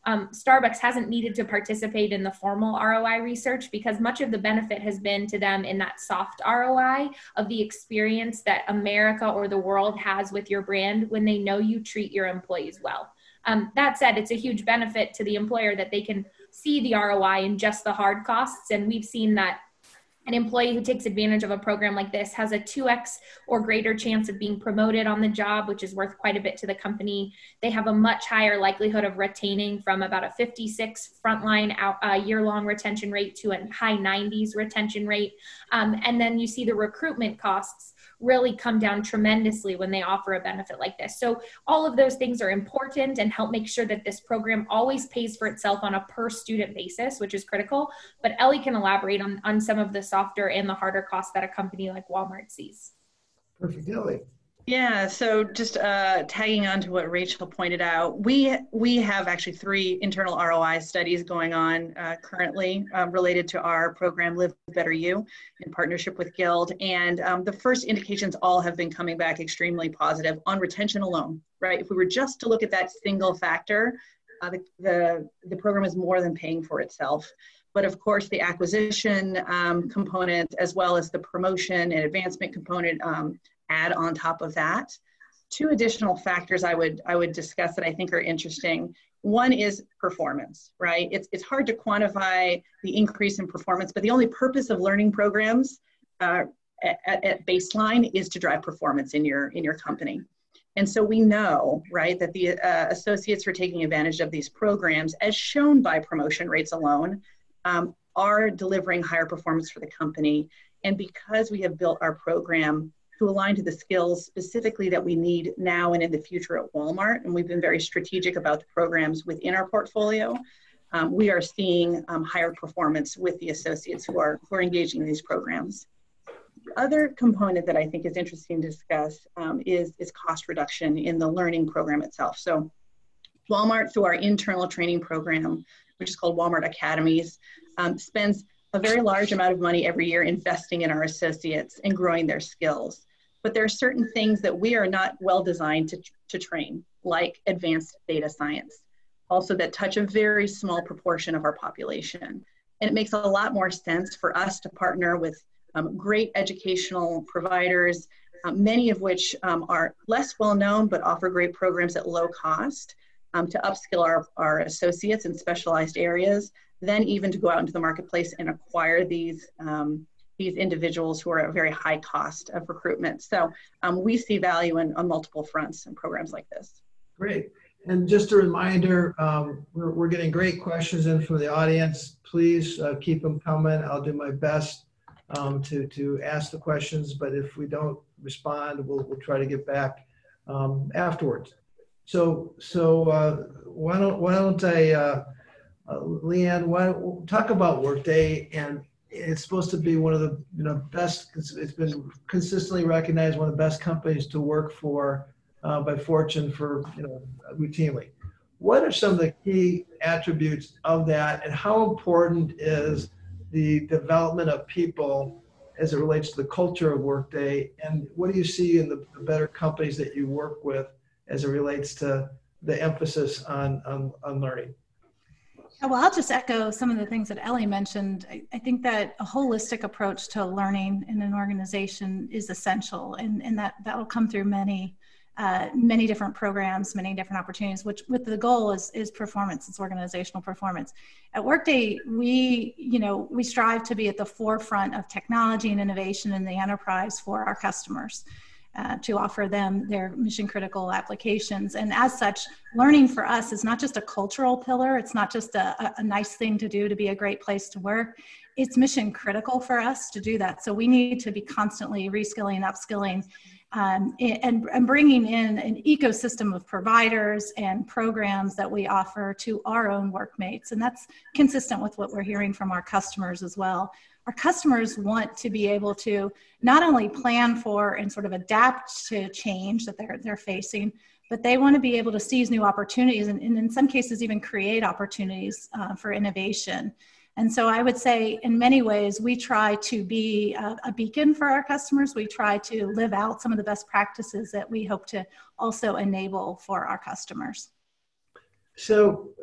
Um, Starbucks hasn't needed to participate in the formal R O I research because much of the benefit has been to them in that soft R O I of the experience that America or the world has with your brand when they know you treat your employees well. Um, that said, it's a huge benefit to the employer that they can see the R O I in just the hard costs. And we've seen that an employee who takes advantage of a program like this has a two X or greater chance of being promoted on the job, which is worth quite a bit to the company. They have a much higher likelihood of retaining, from about a fifty-six frontline out, uh, year-long retention rate to a high nineties retention rate. Um, and then you see the recruitment costs really come down tremendously when they offer a benefit like this. So all of those things are important and help make sure that this program always pays for itself on a per student basis, which is critical. But Ellie can elaborate on, on some of the softer and the harder costs that a company like Walmart sees. Perfect, Ellie. Yeah, so just uh, tagging on to what Rachel pointed out, we we have actually three internal R O I studies going on uh, currently uh, related to our program Live Better You in partnership with Guild. And um, the first indications all have been coming back extremely positive on retention alone, right? If we were just to look at that single factor, uh, the, the, the program is more than paying for itself. But of course, the acquisition um, component, as well as the promotion and advancement component, um, add on top of that. Two additional factors I would I would discuss that I think are interesting. One is performance, right? It's, it's hard to quantify the increase in performance, but the only purpose of learning programs uh, at, at baseline is to drive performance in your, in your company. And so we know, right, that the uh, associates who are taking advantage of these programs, as shown by promotion rates alone, um, are delivering higher performance for the company. And because we have built our program to align to the skills specifically that we need now and in the future at Walmart, and we've been very strategic about the programs within our portfolio, um, we are seeing um, higher performance with the associates who are, who are engaging in these programs. The other component that I think is interesting to discuss um, is, is cost reduction in the learning program itself. So Walmart, through our internal training program, which is called Walmart Academies, um, spends a very large amount of money every year investing in our associates and growing their skills. But there are certain things that we are not well designed to, to train, like advanced data science, also that touch a very small proportion of our population. And it makes a lot more sense for us to partner with um, great educational providers, um, many of which um, are less well known but offer great programs at low cost um, to upskill our, our associates in specialized areas, then even to go out into the marketplace and acquire these um, these individuals who are at a very high cost of recruitment. So um, we see value in, on multiple fronts in programs like this. Great. And just a reminder, um, we're, we're getting great questions in from the audience. Please uh, keep them coming. I'll do my best um, to, to ask the questions, but if we don't respond, we'll, we'll try to get back um, afterwards. So, so uh, why don't, why don't I, uh, uh, Leanne, why don't, talk about Workday. And it's supposed to be one of the you know best, it's been consistently recognized one of the best companies to work for uh, by Fortune for you know routinely. What are some of the key attributes of that, and how important is the development of people as it relates to the culture of Workday? And what do you see in the, the better companies that you work with as it relates to the emphasis on, on, on learning? Well, I'll just echo some of the things that Ellie mentioned. I, I think that a holistic approach to learning in an organization is essential, and, and that that will come through many, uh, many different programs, many different opportunities, which with the goal is, is performance, it's organizational performance. At Workday, we, you know, we strive to be at the forefront of technology and innovation in the enterprise for our customers. Uh, to offer them their mission critical applications. And as such, learning for us is not just a cultural pillar. It's not just a, a nice thing to do to be a great place to work. It's mission critical for us to do that. So we need to be constantly reskilling, upskilling, um, and, and bringing in an ecosystem of providers and programs that we offer to our own workmates. And that's consistent with what we're hearing from our customers as well. Our customers want to be able to not only plan for and sort of adapt to change that they're, they're facing, but they want to be able to seize new opportunities and, and in some cases even create opportunities uh, for innovation. And so I would say in many ways, we try to be a, a beacon for our customers. We try to live out some of the best practices that we hope to also enable for our customers. So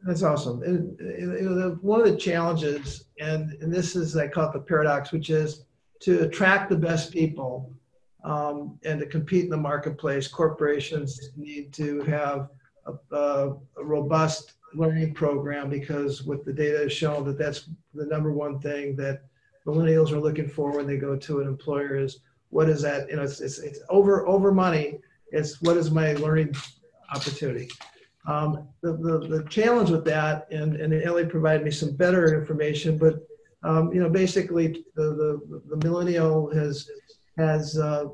That's awesome. And, and, you know, the, one of the challenges, and, and this is, I call it the paradox, which is to attract the best people um, and to compete in the marketplace, corporations need to have a, a, a robust learning program, because what the data has shown that that's the number one thing that millennials are looking for when they go to an employer is, what is that, you know, it's, it's, it's over, over money. It's what is my learning opportunity? Um, the, the, the challenge with that, and, and Ellie provided me some better information, but um, you know, basically the, the, the millennial has, has uh,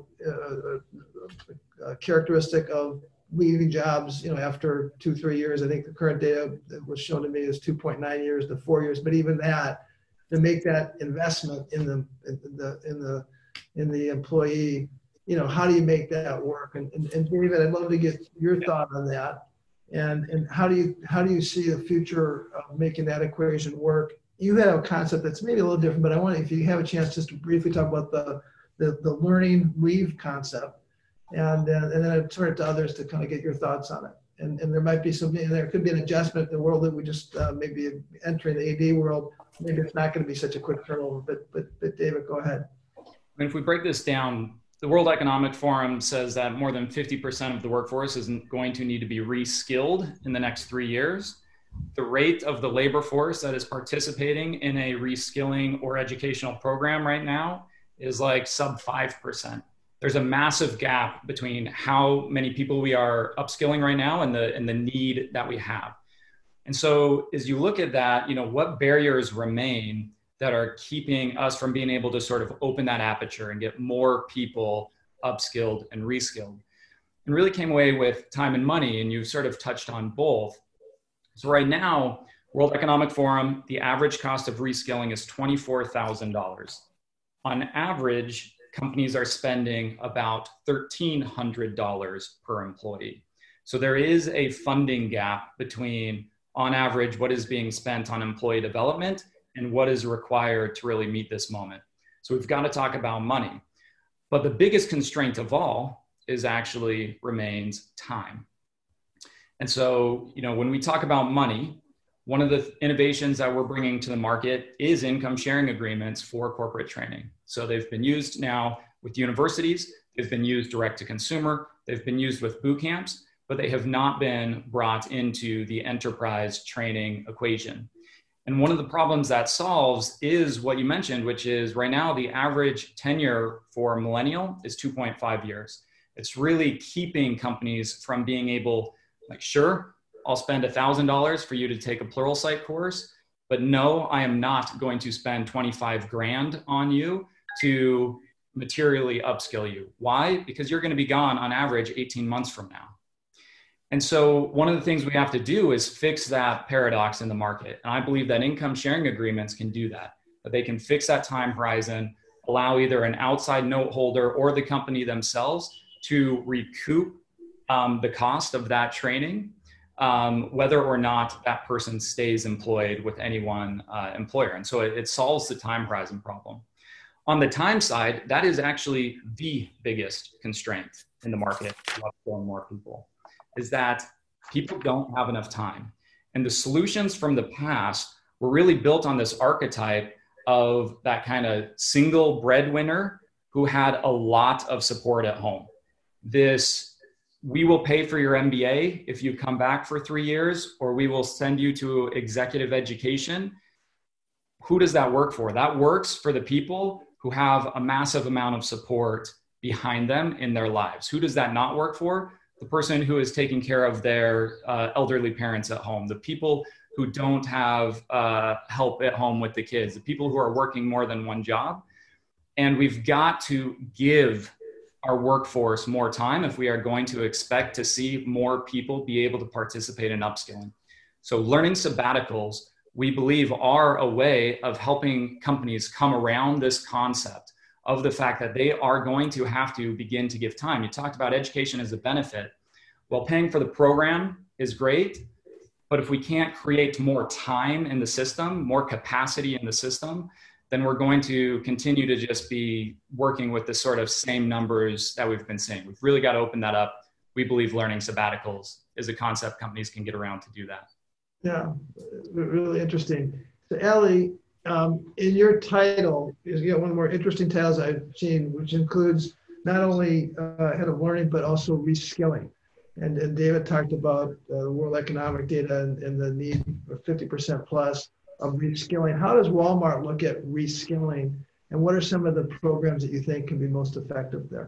a, a characteristic of leaving jobs, you know, after two, three years. I think the current data that was shown to me is two point nine years to four years, but even that, to make that investment in the, in the, in the, in the employee, you know, how do you make that work? And, and, and David, I'd love to get your thought on that. And, and how do you, how do you see the future of making that equation work? You have a concept that's maybe a little different, but I want, if you have a chance, just to briefly talk about the, the, the learning leave concept. And, uh, and then I'd turn it to others to kind of get your thoughts on it. And, and there might be some, and there could be an adjustment in the world that we just uh, maybe entering the A D world. Maybe it's not going to be such a quick turnover, but, but, but David, go ahead. And if we break this down, the World Economic Forum says that more than fifty percent of the workforce is going to need to be re-skilled in the next three years. The rate of the labor force that is participating in a reskilling or educational program right now is like sub five percent. There's a massive gap between how many people we are upskilling right now and the, and the need that we have. And so as you look at that, you know, what barriers remain that are keeping us from being able to sort of open that aperture and get more people upskilled and reskilled? And really came away with time and money, and you sort of touched on both. So right now, World Economic Forum, the average cost of reskilling is twenty-four thousand dollars. On average, companies are spending about one thousand three hundred dollars per employee. So there is a funding gap between, on average, what is being spent on employee development and what is required to really meet this moment. So we've got to talk about money. But the biggest constraint of all is actually remains time. And so, you know, when we talk about money, one of the innovations that we're bringing to the market is income sharing agreements for corporate training. So they've been used now with universities, they've been used direct to consumer, they've been used with boot camps, but they have not been brought into the enterprise training equation. And one of the problems that solves is what you mentioned, which is right now the average tenure for a millennial is two point five years. It's really keeping companies from being able, like, sure, I'll spend one thousand dollars for you to take a Pluralsight course, but no, I am not going to spend twenty-five grand on you to materially upskill you. Why? Because you're going to be gone on average eighteen months from now. And so one of the things we have to do is fix that paradox in the market. And I believe that income sharing agreements can do that, that they can fix that time horizon, allow either an outside note holder or the company themselves to recoup um, the cost of that training, um, whether or not that person stays employed with any one uh, employer. And so it, it solves the time horizon problem. On the time side, that is actually the biggest constraint in the market to upskill more people, is that people don't have enough time. And the solutions from the past were really built on this archetype of that kind of single breadwinner who had a lot of support at home. This, we will pay for your M B A if you come back for three years, or we will send you to executive education. Who does that work for? That works for the people who have a massive amount of support behind them in their lives. Who does that not work for? The person who is taking care of their uh, elderly parents at home, the people who don't have uh, help at home with the kids, the people who are working more than one job. And we've got to give our workforce more time if we are going to expect to see more people be able to participate in upskilling. So learning sabbaticals, we believe, are a way of helping companies come around this concept of the fact that they are going to have to begin to give time. You talked about education as a benefit. Well, paying for the program is great, but if we can't create more time in the system, more capacity in the system, then we're going to continue to just be working with the sort of same numbers that we've been seeing. We've really got to open that up. We believe learning sabbaticals is a concept companies can get around to do that. Yeah, really interesting. So Ellie, um, in your title, is you know, one of the more interesting titles I've seen, which includes not only uh, head of learning, but also reskilling. And, and David talked about uh, the World Economic Data and, and the need for fifty percent plus of reskilling. How does Walmart look at reskilling, and what are some of the programs that you think can be most effective there?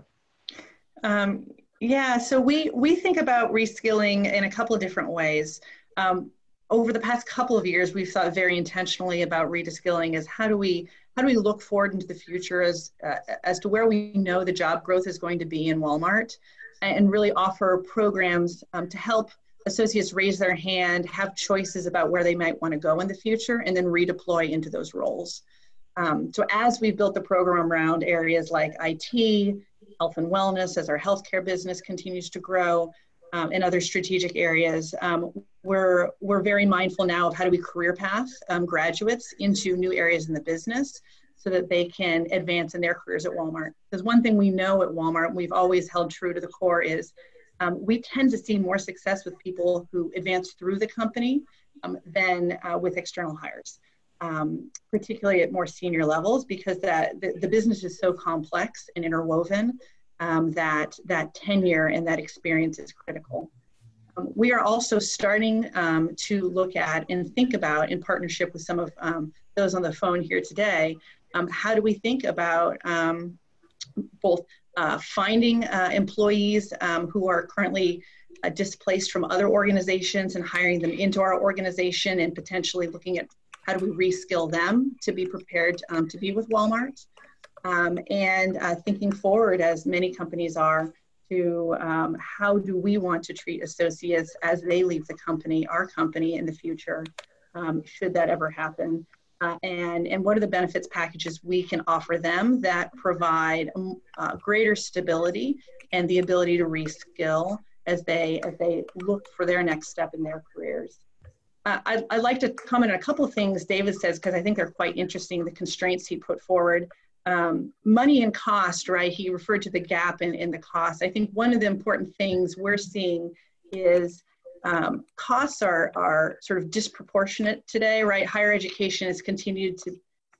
Um, yeah, so we, we think about reskilling in a couple of different ways. Um, over the past couple of years, we've thought very intentionally about reskilling as how do we how do we look forward into the future as uh, as to where we know the job growth is going to be in Walmart, and really offer programs um, to help associates raise their hand, have choices about where they might want to go in the future, and then redeploy into those roles. Um, so as we've built the program around areas like I T, health and wellness, as our healthcare business continues to grow, um, and other strategic areas, um, we're, we're very mindful now of how do we career path um, graduates into new areas in the business so that they can advance in their careers at Walmart. Because one thing we know at Walmart, and we've always held true to the core, is um, we tend to see more success with people who advance through the company um, than uh, with external hires, um, particularly at more senior levels, because that, the, the business is so complex and interwoven um, that that tenure and that experience is critical. Um, we are also starting um, to look at and think about, in partnership with some of um, those on the phone here today, um, how do we think about um, both uh, finding uh, employees um, who are currently uh, displaced from other organizations and hiring them into our organization, and potentially looking at how do we reskill them to be prepared um, to be with Walmart, um, and uh, thinking forward, as many companies are, to um, how do we want to treat associates as they leave the company, our company, in the future, um, should that ever happen. Uh, and, and what are the benefits packages we can offer them that provide uh, greater stability and the ability to reskill as they, as they look for their next step in their careers. Uh, I'd, I'd like to comment on a couple of things David says, because I think they're quite interesting, the constraints he put forward. Um, money and cost, right? He referred to the gap in, in the cost. I think one of the important things we're seeing is Um, costs are, are sort of disproportionate today, right? Higher education has continued to,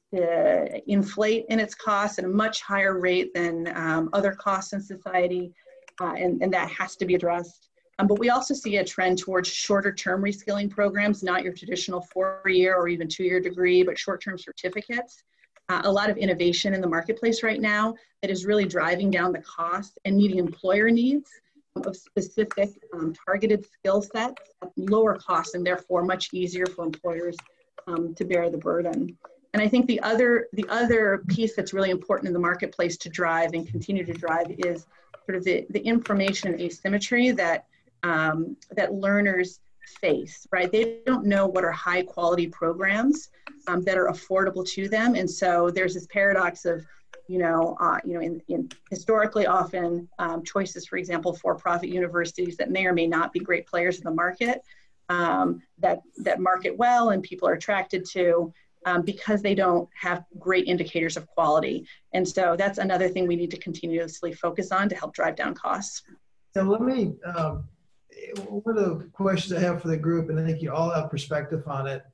to inflate in its costs at a much higher rate than um, other costs in society, uh, and, and that has to be addressed. Um, but we also see a trend towards shorter term reskilling programs, not your traditional four-year or even two-year degree, but short-term certificates. Uh, a lot of innovation in the marketplace right now that is really driving down the cost and meeting employer needs of specific um, targeted skill sets at lower cost, and therefore much easier for employers um, to bear the burden. And I think the other, the other piece that's really important in the marketplace to drive and continue to drive is sort of the, the information asymmetry that, um, that learners face, right? They don't know what are high quality programs um, that are affordable to them. And so there's this paradox of, you know, uh, you know, in, in historically often um, choices, for example, for-profit universities that may or may not be great players in the market, um, that, that market well and people are attracted to um, because they don't have great indicators of quality. And so that's another thing we need to continuously focus on to help drive down costs. So let me, um, one of the questions I have for the group, and I think you all have perspective on it,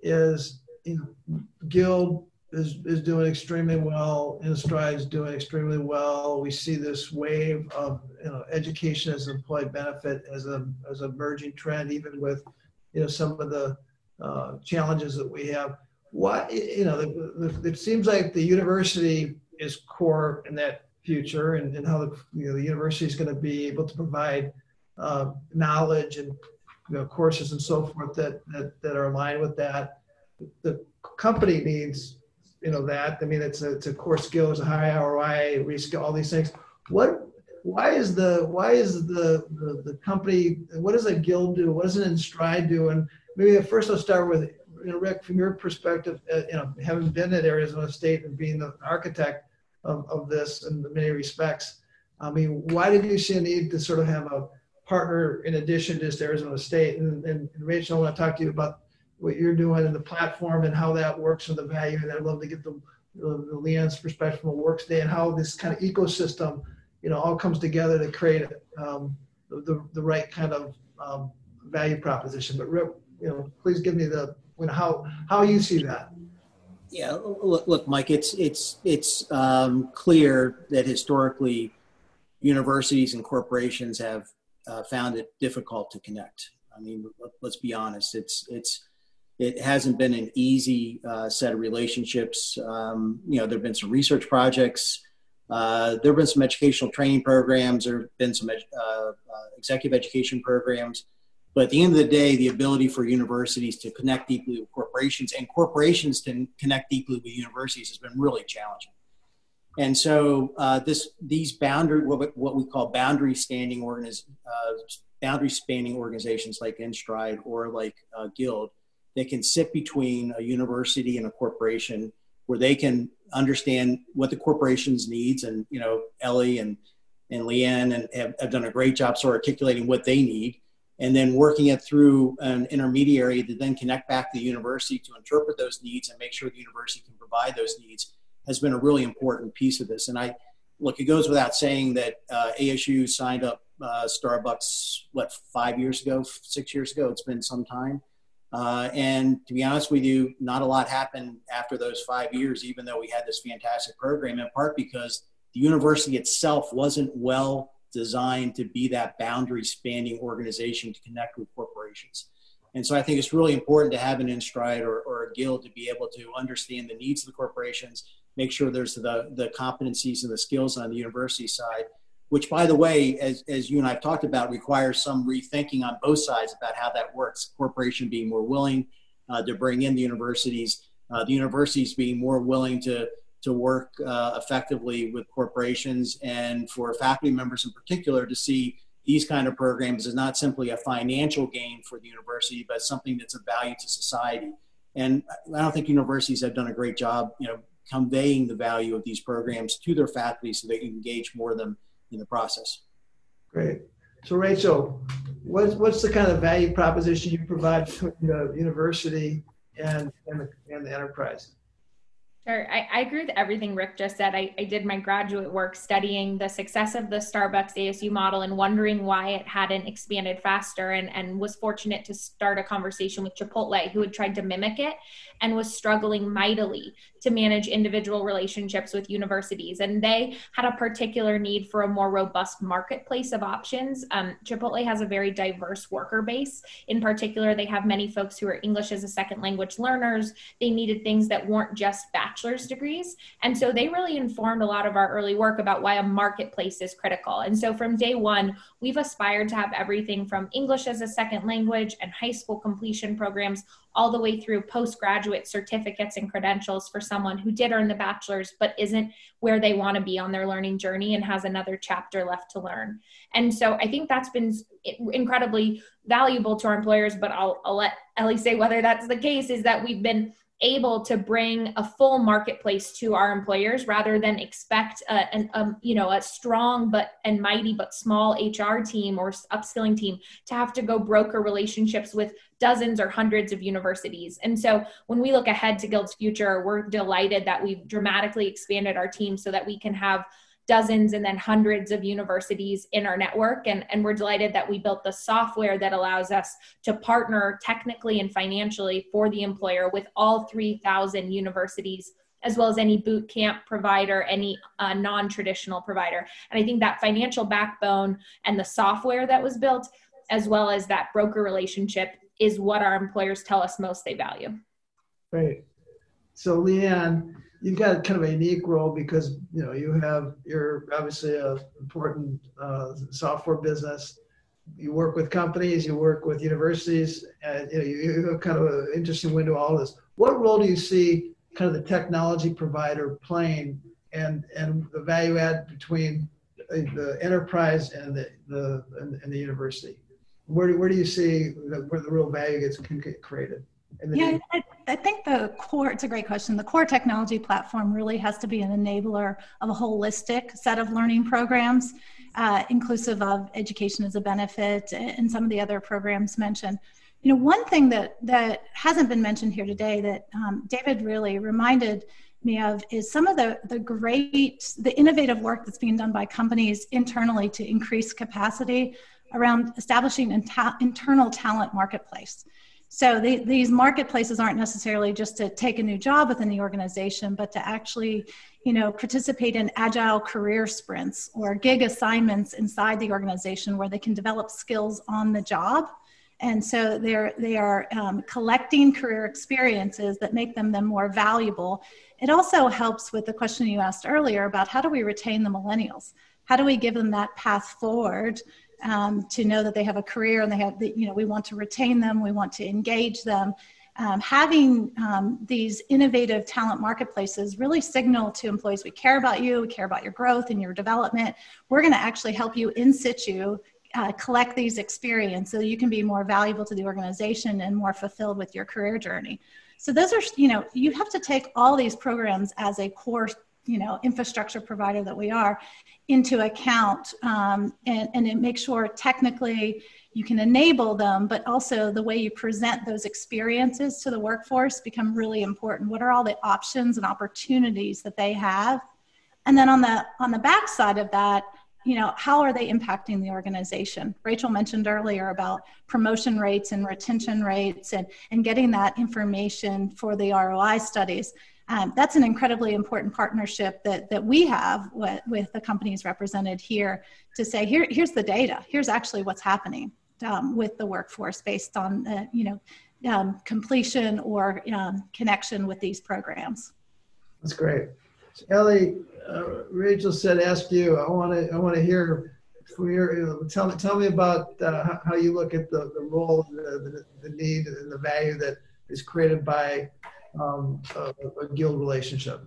is, you know, Guild is, is doing extremely well. InStride is doing extremely well. We see this wave of, you know, education as an employee benefit as a as a emerging trend, even with, you know, some of the uh, challenges that we have. Why, you know, the, the, it seems like the university is core in that future, and, and how the, you know, the university is going to be able to provide uh, knowledge and, you know, courses and so forth that, that that are aligned with that. The company needs, you know, that. I mean, it's a, it's a core skill, it's a high R O I, reskill, all these things. What, why is the, why is the, the, the company, what does a Guild do? What does an InStride do? And maybe at first I'll start with, you know, Rick, from your perspective, uh, you know, having been at Arizona State and being the architect of, of this in many respects. I mean, why did you see a need to sort of have a partner in addition to just Arizona State? And, and, and Rachel, I want to talk to you about what you're doing in the platform and how that works with the value. And I'd love to get the, the, the Leon's perspective from a Workday and how this kind of ecosystem, you know, all comes together to create um, the, the right kind of um, value proposition. But Rick, you know, please give me the, you know, how, how you see that. Yeah, look, look, Mike, it's, it's, it's um, clear that historically universities and corporations have uh, found it difficult to connect. I mean, let's be honest. It's, it's, it hasn't been an easy uh, set of relationships. Um, you know, there've been some research projects. Uh, there've been some educational training programs. There've been some uh, uh, executive education programs. But at the end of the day, the ability for universities to connect deeply with corporations and corporations to connect deeply with universities has been really challenging. And so uh, this, these boundary, what, what we call boundary standing organiz, uh, boundary spanning organizations like Instride or like uh, Guild, they can sit between a university and a corporation where they can understand what the corporation's needs. And, you know, Ellie and, and Leanne and have, have done a great job sort of articulating what they need, and then working it through an intermediary to then connect back to the university to interpret those needs and make sure the university can provide those needs has been a really important piece of this. And I, look, it goes without saying that uh, A S U signed up uh, Starbucks, what, five years ago, six years ago? It's been some time. Uh, and to be honest with you, not a lot happened after those five years, even though we had this fantastic program, in part because the university itself wasn't well designed to be that boundary spanning organization to connect with corporations. And so I think it's really important to have an Instride or, or a Guild to be able to understand the needs of the corporations, make sure there's the, the competencies and the skills on the university side, which, by the way, as, as you and I have talked about, requires some rethinking on both sides about how that works. Corporation being more willing uh, to bring in the universities, uh, the universities being more willing to to work uh, effectively with corporations, and for faculty members in particular to see these kind of programs as not simply a financial gain for the university, but something that's of value to society. And I don't think universities have done a great job, you know, conveying the value of these programs to their faculty so they can engage more of them in the process. Great. So Rachel, what's, what's the kind of value proposition you provide to the university and, and, the, and the enterprise? Sure. I, I agree with everything Rick just said. I, I did my graduate work studying the success of the Starbucks A S U model and wondering why it hadn't expanded faster, and, and was fortunate to start a conversation with Chipotle, who had tried to mimic it and was struggling mightily to manage individual relationships with universities. And they had a particular need for a more robust marketplace of options. Um, Chipotle has a very diverse worker base. In particular, they have many folks who are English as a second language learners. They needed things that weren't just bachelor's degrees. And so they really informed a lot of our early work about why a marketplace is critical. And so from day one, we've aspired to have everything from English as a second language and high school completion programs all the way through postgraduate certificates and credentials for someone who did earn the bachelor's but isn't where they want to be on their learning journey and has another chapter left to learn. And so I think that's been incredibly valuable to our employers, but I'll, I'll let Ellie say whether that's the case, is that we've been able to bring a full marketplace to our employers rather than expect a, an, um, you know, a strong but and mighty but small H R team or upskilling team to have to go broker relationships with dozens or hundreds of universities. And so when we look ahead to Guild's future, we're delighted that we've dramatically expanded our team so that we can have dozens and then hundreds of universities in our network. And, and we're delighted that we built the software that allows us to partner technically and financially for the employer with all three thousand universities, as well as any boot camp provider, any uh, non-traditional provider. And I think that financial backbone and the software that was built, as well as that broker relationship, is what our employers tell us most they value. Great. So Leanne, you've got kind of a unique role because, you know, you have, you're obviously an important uh, software business. You work with companies, you work with universities, and you know, you have kind of an interesting window to all of this. What role do you see kind of the technology provider playing, and, and the value add between the enterprise and the, the, and, and the university? Where do, where do you see where the real value gets can get created? Yeah, I, I think the core, it's a great question. The core technology platform really has to be an enabler of a holistic set of learning programs, uh, inclusive of education as a benefit and some of the other programs mentioned. You know, one thing that, that hasn't been mentioned here today that um, David really reminded me of is some of the, the great, the innovative work that's being done by companies internally to increase capacity around establishing an ta- internal talent marketplace. So the, these marketplaces aren't necessarily just to take a new job within the organization, but to actually, you know, participate in agile career sprints or gig assignments inside the organization where they can develop skills on the job. And so they're, they are um, collecting career experiences that make them, them more valuable. It also helps with the question you asked earlier about how do we retain the millennials? How do we give them that path forward um, to know that they have a career and they have, the, you know, we want to retain them, we want to engage them. Um, having um, these innovative talent marketplaces really signal to employees, we care about you, we care about your growth and your development. We're going to actually help you in situ uh, collect these experiences so you can be more valuable to the organization and more fulfilled with your career journey. So those are, you know, you have to take all these programs as a core, you know, infrastructure provider that we are into account um, and, and make sure technically you can enable them, but also the way you present those experiences to the workforce become really important. What are all the options and opportunities that they have? And then on the on the back side of that, you know, how are they impacting the organization? Rachel mentioned earlier about promotion rates and retention rates and, and getting that information for the R O I studies. Um, that's an incredibly important partnership that, that we have with, with the companies represented here to say, here, here's the data. Here's actually what's happening um, with the workforce based on, uh, you know, um, completion or um, connection with these programs. That's great. So Ellie, uh, Rachel said, ask you, I want to I want to hear, hear tell, me, tell me about uh, how you look at the, the role, the, the, the need and the value that is created by um, a, a guild relationship.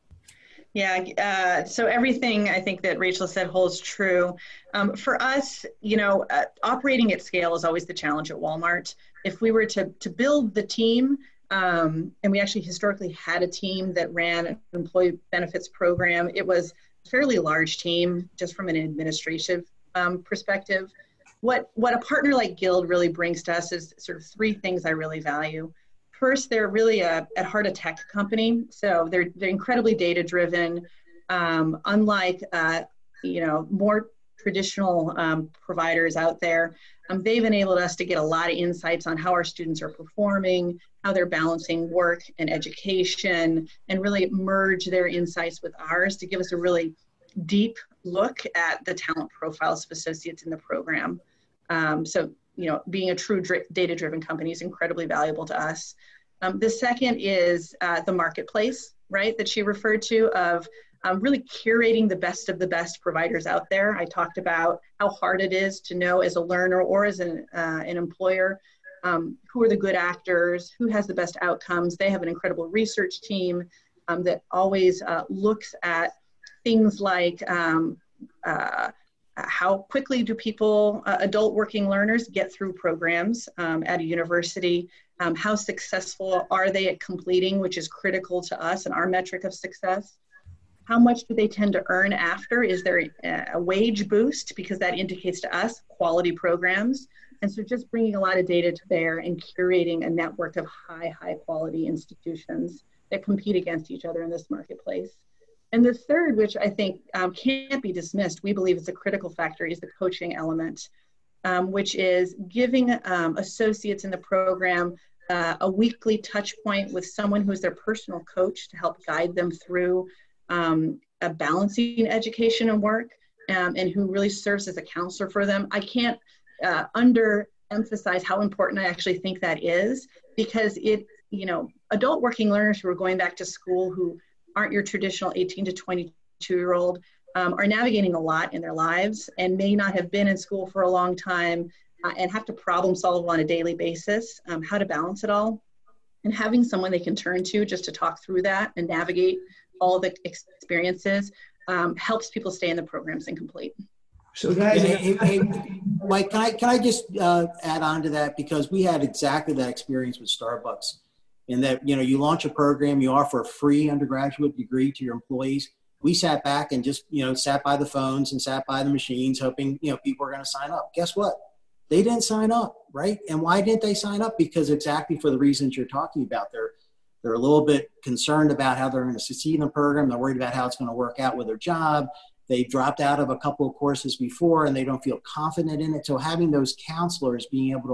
Yeah, uh, so everything I think that Rachel said holds true. Um, for us, you know, uh, operating at scale is always the challenge at Walmart. If we were to, to build the team, um, and we actually historically had a team that ran an employee benefits program, it was a fairly large team just from an administrative um, perspective. What, what a partner like Guild really brings to us is sort of three things I really value. First, they're really a, at heart a tech company, so they're they're incredibly data driven. Um, unlike uh, you know more traditional um, providers out there, um, they've enabled us to get a lot of insights on how our students are performing, how they're balancing work and education, and really merge their insights with ours to give us a really deep look at the talent profiles of associates in the program. Um, so. You know, being a true data-driven company is incredibly valuable to us. Um, the second is uh, the marketplace, right, that she referred to, of um, really curating the best of the best providers out there. I talked about how hard it is to know as a learner or as an, uh, an employer um, who are the good actors, who has the best outcomes. They have an incredible research team um, that always uh, looks at things like um, uh, how quickly do people, uh, adult working learners, get through programs um, at a university? Um, how successful are they at completing, which is critical to us and our metric of success? How much do they tend to earn after? Is there a, a wage boost? Because that indicates to us quality programs. And so just bringing a lot of data to bear and curating a network of high, high quality institutions that compete against each other in this marketplace. And the third, which I think um, can't be dismissed, we believe is a critical factor, is the coaching element, um, which is giving um, associates in the program uh, a weekly touch point with someone who's their personal coach to help guide them through um, a balancing education and work, um, and who really serves as a counselor for them. I can't uh, underemphasize how important I actually think that is, because it, you know, adult working learners who are going back to school who aren't your traditional eighteen to twenty-two year old, um, are navigating a lot in their lives and may not have been in school for a long time uh, and have to problem solve on a daily basis, um, how to balance it all. And having someone they can turn to just to talk through that and navigate all the experiences um, helps people stay in the programs and complete. So guys, hey, hey, hey, Mike, can I, can I just uh, add on to that? Because we had exactly that experience with Starbucks. In that, you know, you launch a program, you offer a free undergraduate degree to your employees. We sat back and just, you know, sat by the phones and sat by the machines hoping, you know, people were going to sign up. Guess what? They didn't sign up, right? And why didn't they sign up? Because exactly for the reasons you're talking about. They're, they're a little bit concerned about how they're going to succeed in the program. They're worried about how it's going to work out with their job. They dropped out of a couple of courses before and they don't feel confident in it. So having those counselors being able to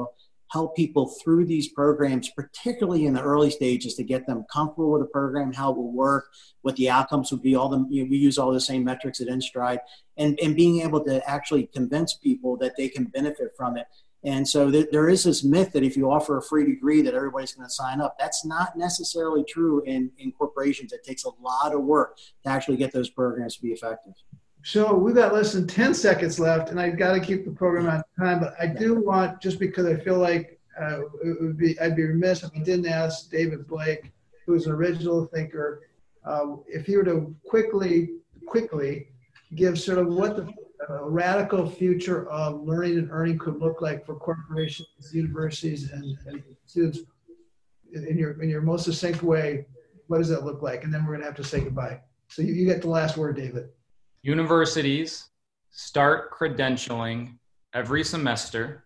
help people through these programs, particularly in the early stages, to get them comfortable with the program, how it will work, what the outcomes would be. All the you know, we use all the same metrics at InStride, and and being able to actually convince people that they can benefit from it. And so th- there is this myth that if you offer a free degree that everybody's going to sign up. That's not necessarily true in, in corporations. It takes a lot of work to actually get those programs to be effective. So we've got less than ten seconds left, and I've got to keep the program on time, but I do want, just because I feel like uh, it would be, I'd be remiss if I didn't ask David Blake, who's an original thinker, um, if he were to quickly, quickly give sort of what the uh, radical future of learning and earning could look like for corporations, universities, and, and students in your in your most succinct way. What does that look like? And then we're going to have to say goodbye. So you, you get the last word, David. Universities start credentialing every semester,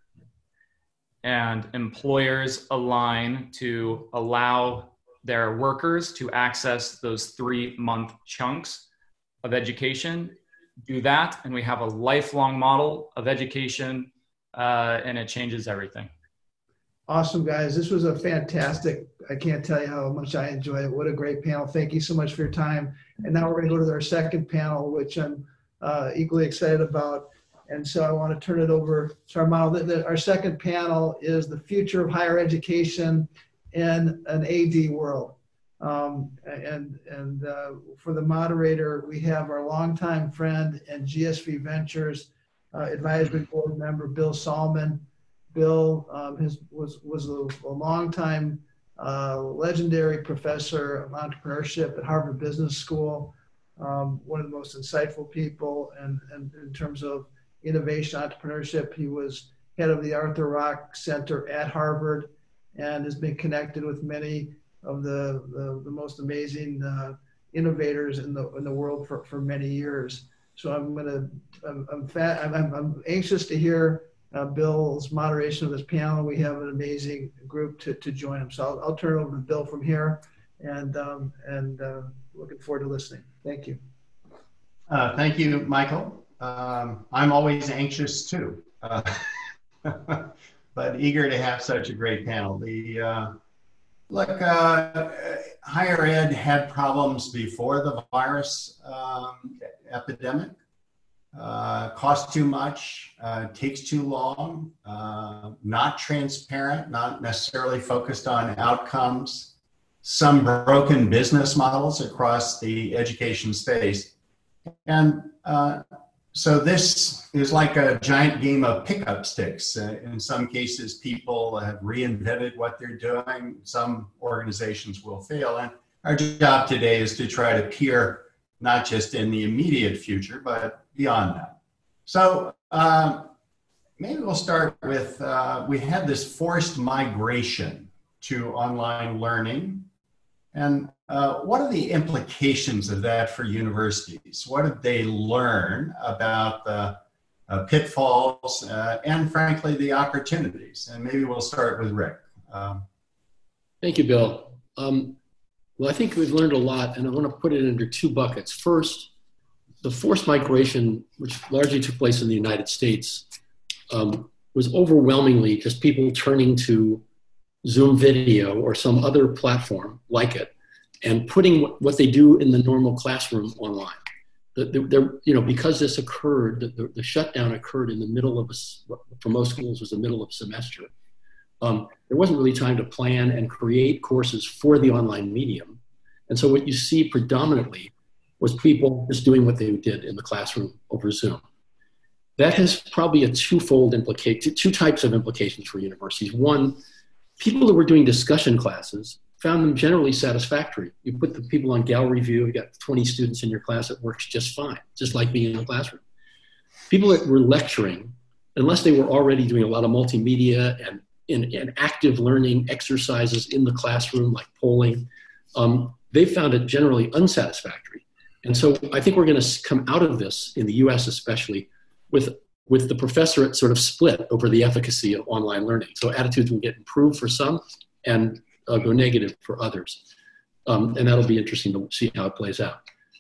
and employers align to allow their workers to access those three-month chunks of education. Do that, and we have a lifelong model of education, uh, and it changes everything. Awesome, guys. This was a fantastic, I can't tell you how much I enjoyed it. What a great panel. Thank you so much for your time. And now we're going to go to our second panel, which I'm uh, equally excited about. And so I want to turn it over to our model. The, the, our second panel is the future of higher education in an A D world. Um, and and uh, for the moderator, we have our longtime friend and G S V Ventures uh, advisory board member, Bill Salmon. Bill um, his, was, was a, a longtime uh, legendary professor of entrepreneurship at Harvard Business School, um, one of the most insightful people. And, and in terms of innovation entrepreneurship, he was head of the Arthur Rock Center at Harvard and has been connected with many of the, the, the most amazing uh, innovators in the in the world for, for many years. So I'm gonna I'm I'm, fat, I'm, I'm anxious to hear uh, Bill's moderation of this panel. We have an amazing group to, to join him. So I'll, I'll turn it over to Bill from here, and um, and uh, looking forward to listening. Thank you. Uh, thank you, Michael. Um, I'm always anxious too, uh, but eager to have such a great panel. The uh, Look, uh, higher ed had problems before the virus um, epidemic. Uh, cost too much, uh, takes too long, uh, not transparent, not necessarily focused on outcomes, some broken business models across the education space. And uh, so this is like a giant game of pickup sticks. Uh, in some cases, people have reinvented what they're doing. Some organizations will fail. And our job today is to try to peer not just in the immediate future, but beyond that. So uh, maybe we'll start with, uh, we had this forced migration to online learning. And uh, what are the implications of that for universities? What did they learn about the uh, pitfalls uh, and, frankly, the opportunities? And maybe we'll start with Rick. Um, Thank you, Bill. Um, well, I think we've learned a lot, and I want to put it into two buckets. First, the forced migration, which largely took place in the United States, um, was overwhelmingly just people turning to Zoom video or some other platform like it and putting what they do in the normal classroom online. The, the, the, you know, because this occurred, the, the shutdown occurred in the middle of, a, for most schools, was the middle of a semester. Um, there wasn't really time to plan and create courses for the online medium. And so what you see predominantly was people just doing what they did in the classroom over Zoom. That has probably a twofold implication, two types of implications for universities. One, people that were doing discussion classes found them generally satisfactory. You put the people on gallery view, you got twenty students in your class, it works just fine, just like being in the classroom. People that were lecturing, unless they were already doing a lot of multimedia and, and, and active learning exercises in the classroom, like polling, um, they found it generally unsatisfactory. And so I think we're gonna come out of this, in the U S especially, with with the professorate sort of split over the efficacy of online learning. So attitudes will get improved for some and uh, go negative for others. Um, and that'll be interesting to see how it plays out.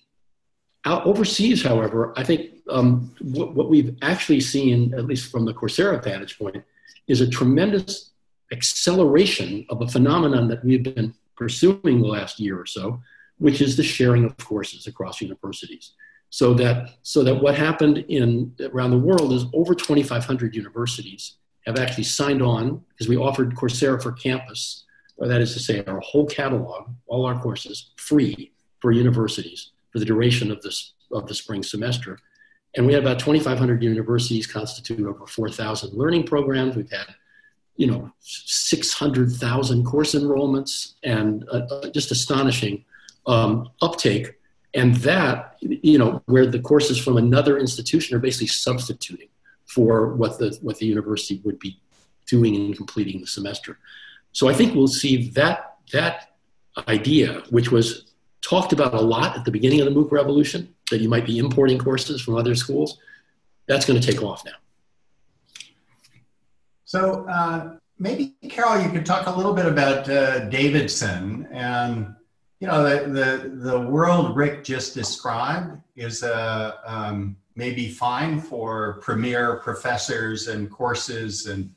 Out overseas, however, I think um, what, what we've actually seen, at least from the Coursera vantage point, is a tremendous acceleration of a phenomenon that we've been pursuing the last year or so, which is the sharing of courses across universities. So that, so that what happened in around the world is over twenty-five hundred universities have actually signed on, because we offered Coursera for Campus, or that is to say our whole catalog, all our courses, free for universities for the duration of this of the spring semester. And we had about twenty-five hundred universities constitute over four thousand learning programs. We've had, you know, six hundred thousand course enrollments, and uh, just astonishing um, uptake. And that, you know, where the courses from another institution are basically substituting for what the what the university would be doing and completing the semester. So I think we'll see that that idea, which was talked about a lot at the beginning of the MOOC revolution, that you might be importing courses from other schools, that's going to take off now. So uh, maybe, Carol, you could talk a little bit about uh, Davidson. And, you know, the, the, the world Rick just described is uh, um, maybe fine for premier professors and courses, and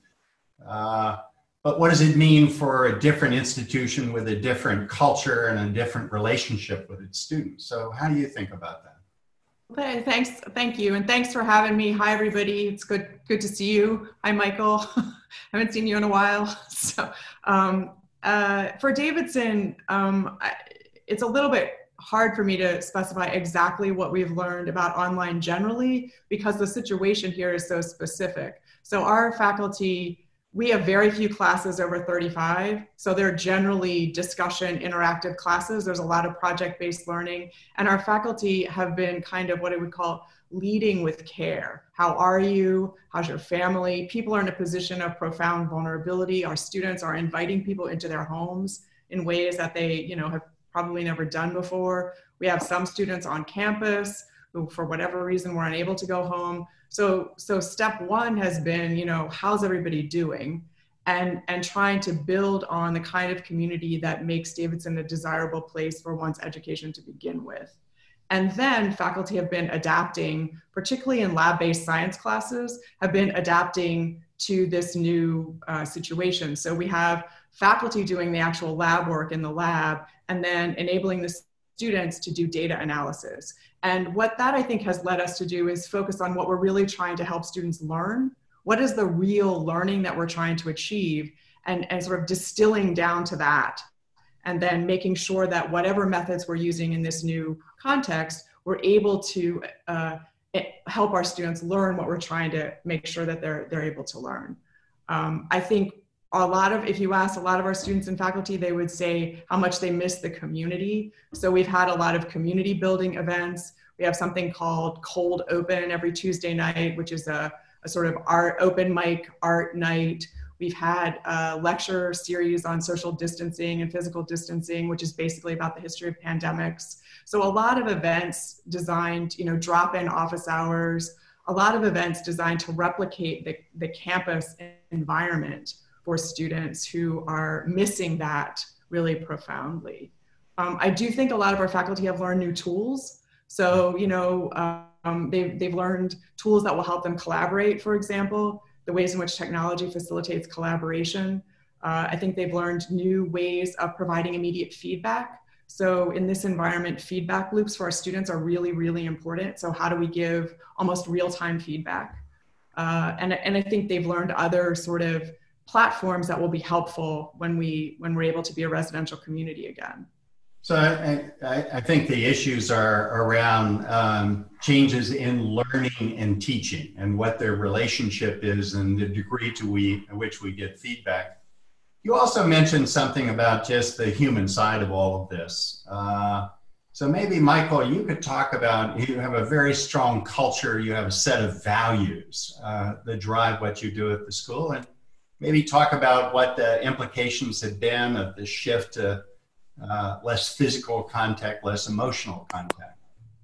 uh, but what does it mean for a different institution with a different culture and a different relationship with its students? So how do you think about that? Thanks, thank you, and thanks for having me. Hi, everybody. It's good, good to see you. Hi, Michael. I haven't seen you in a while. So, um, uh, for Davidson, um, I, it's a little bit hard for me to specify exactly what we've learned about online generally, because the situation here is so specific. So our faculty, we have very few classes over thirty-five. So they're generally discussion, interactive classes. There's a lot of project-based learning. And our faculty have been kind of what I would call leading with care. How are you? How's your family? People are in a position of profound vulnerability. Our students are inviting people into their homes in ways that they, you know, have probably never done before. We have some students on campus who, for whatever reason, were unable to go home. So, so step one has been, you know, how's everybody doing? And, and trying to build on the kind of community that makes Davidson a desirable place for one's education to begin with. And then faculty have been adapting, particularly in lab-based science classes, have been adapting to this new uh, situation. So we have faculty doing the actual lab work in the lab, and then enabling the students to do data analysis. And what that I think has led us to do is focus on what we're really trying to help students learn. What is the real learning that we're trying to achieve, and, and sort of distilling down to that, and then making sure that whatever methods we're using in this new context, we're able to uh, help our students learn what we're trying to make sure that they're, they're able to learn. Um, I think a lot of, if you ask a lot of our students and faculty, they would say how much they miss the community. So we've had a lot of community building events. We have something called Cold Open every Tuesday night, which is a, a sort of art open mic art night. We've had a lecture series on social distancing and physical distancing, which is basically about the history of pandemics. So a lot of events designed, you know, drop-in office hours, a lot of events designed to replicate the, the campus environment for students who are missing that really profoundly. Um, I do think a lot of our faculty have learned new tools. So, you know, um, they've, they've learned tools that will help them collaborate, for example, the ways in which technology facilitates collaboration. Uh, I think they've learned new ways of providing immediate feedback. So in this environment, feedback loops for our students are really, really important. So how do we give almost real-time feedback? Uh, and, and I think they've learned other sort of platforms that will be helpful when we when we're able to be a residential community again. So I, I, I think the issues are around um, changes in learning and teaching, and what their relationship is, and the degree to we, which we get feedback. You also mentioned something about just the human side of all of this. Uh, so maybe, Michael, you could talk about, you have a very strong culture, you have a set of values uh, that drive what you do at the school, and maybe talk about what the implications have been of the shift to uh, less physical contact, less emotional contact.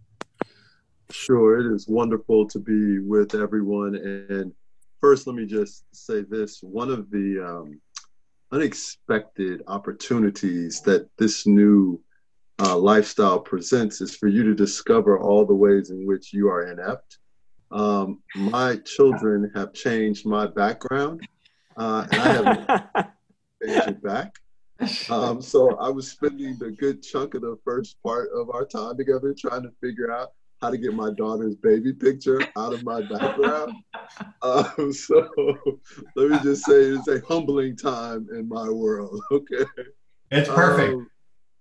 Sure, it is wonderful to be with everyone. And first, let me just say this. One of the um, unexpected opportunities that this new uh, lifestyle presents is for you to discover all the ways in which you are inept. Um, my children have changed my background. Uh, and I have, page it back. Um, so I was spending the good chunk of the first part of our time together trying to figure out how to get my daughter's baby picture out of my background. Um, so let me just say it's a humbling time in my world. Okay. It's perfect. Um,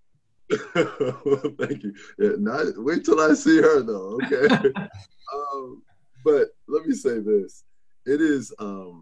well, thank you. Yeah, not, wait till I see her though. Okay. um, but let me say this. It is, um,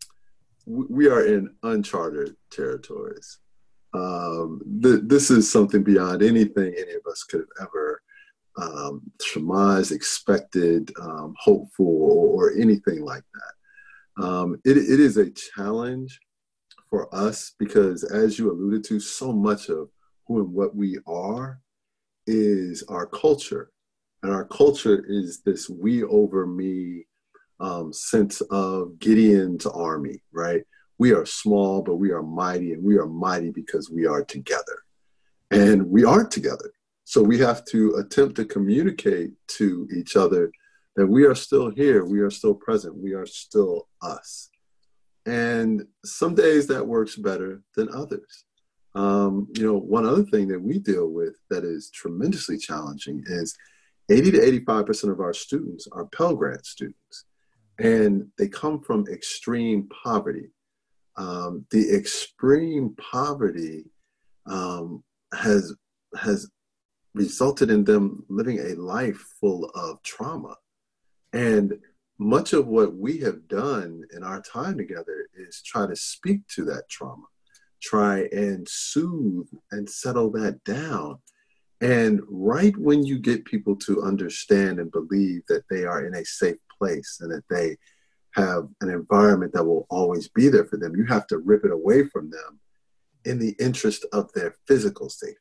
we are in uncharted territories. Um, th- this is something beyond anything any of us could have ever um, surmised, expected, um, hoped for, or, or anything like that. Um, it, it is a challenge for us because, as you alluded to, so much of who and what we are is our culture. And our culture is this we over me um, sense of Gideon's army, right? We are small, but we are mighty, and we are mighty because we are together. And we aren't together. So we have to attempt to communicate to each other that we are still here, we are still present, we are still us. And some days that works better than others. Um, you know, one other thing that we deal with that is tremendously challenging is eighty to eighty-five percent of our students are Pell Grant students, and they come from extreme poverty. Um, the extreme poverty um, has has resulted in them living a life full of trauma. And much of what we have done in our time together is try to speak to that trauma, try and soothe and settle that down. And right when you get people to understand and believe that they are in a safe place and that they have an environment that will always be there for them, you have to rip it away from them in the interest of their physical safety.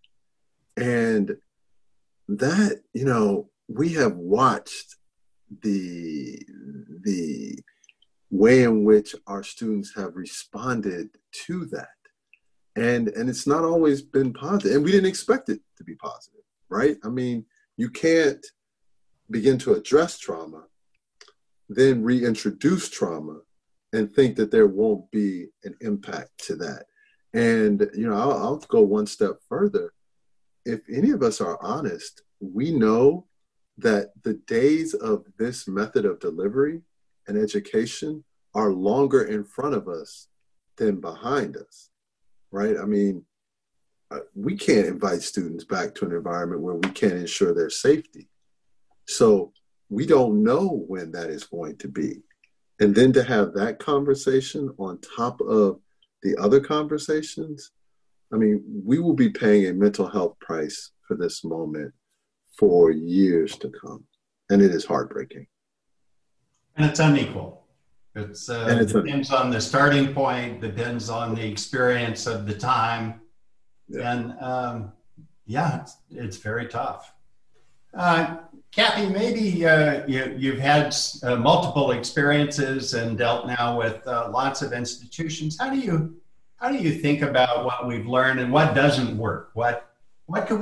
And that, you know, we have watched the, the way in which our students have responded to that. And, and it's not always been positive. And we didn't expect it to be positive, right? I mean, you can't begin to address trauma, then reintroduce trauma and think that there won't be an impact to that. And, you know, I'll, I'll go one step further. If any of us are honest, we know that the days of this method of delivery and education are longer in front of us than behind us, right? I mean, we can't invite students back to an environment where we can't ensure their safety. So we don't know when that is going to be. And then to have that conversation on top of the other conversations, I mean, we will be paying a mental health price for this moment for years to come. And it is heartbreaking. And it's unequal. It's, uh, and it's depends on the starting point, depends on the experience of the time. Yeah. And um, yeah, it's, it's very tough. Uh, Kathy, maybe uh, you, you've had uh, multiple experiences and dealt now with uh, lots of institutions. How do you how do you think about what we've learned and what doesn't work? What what can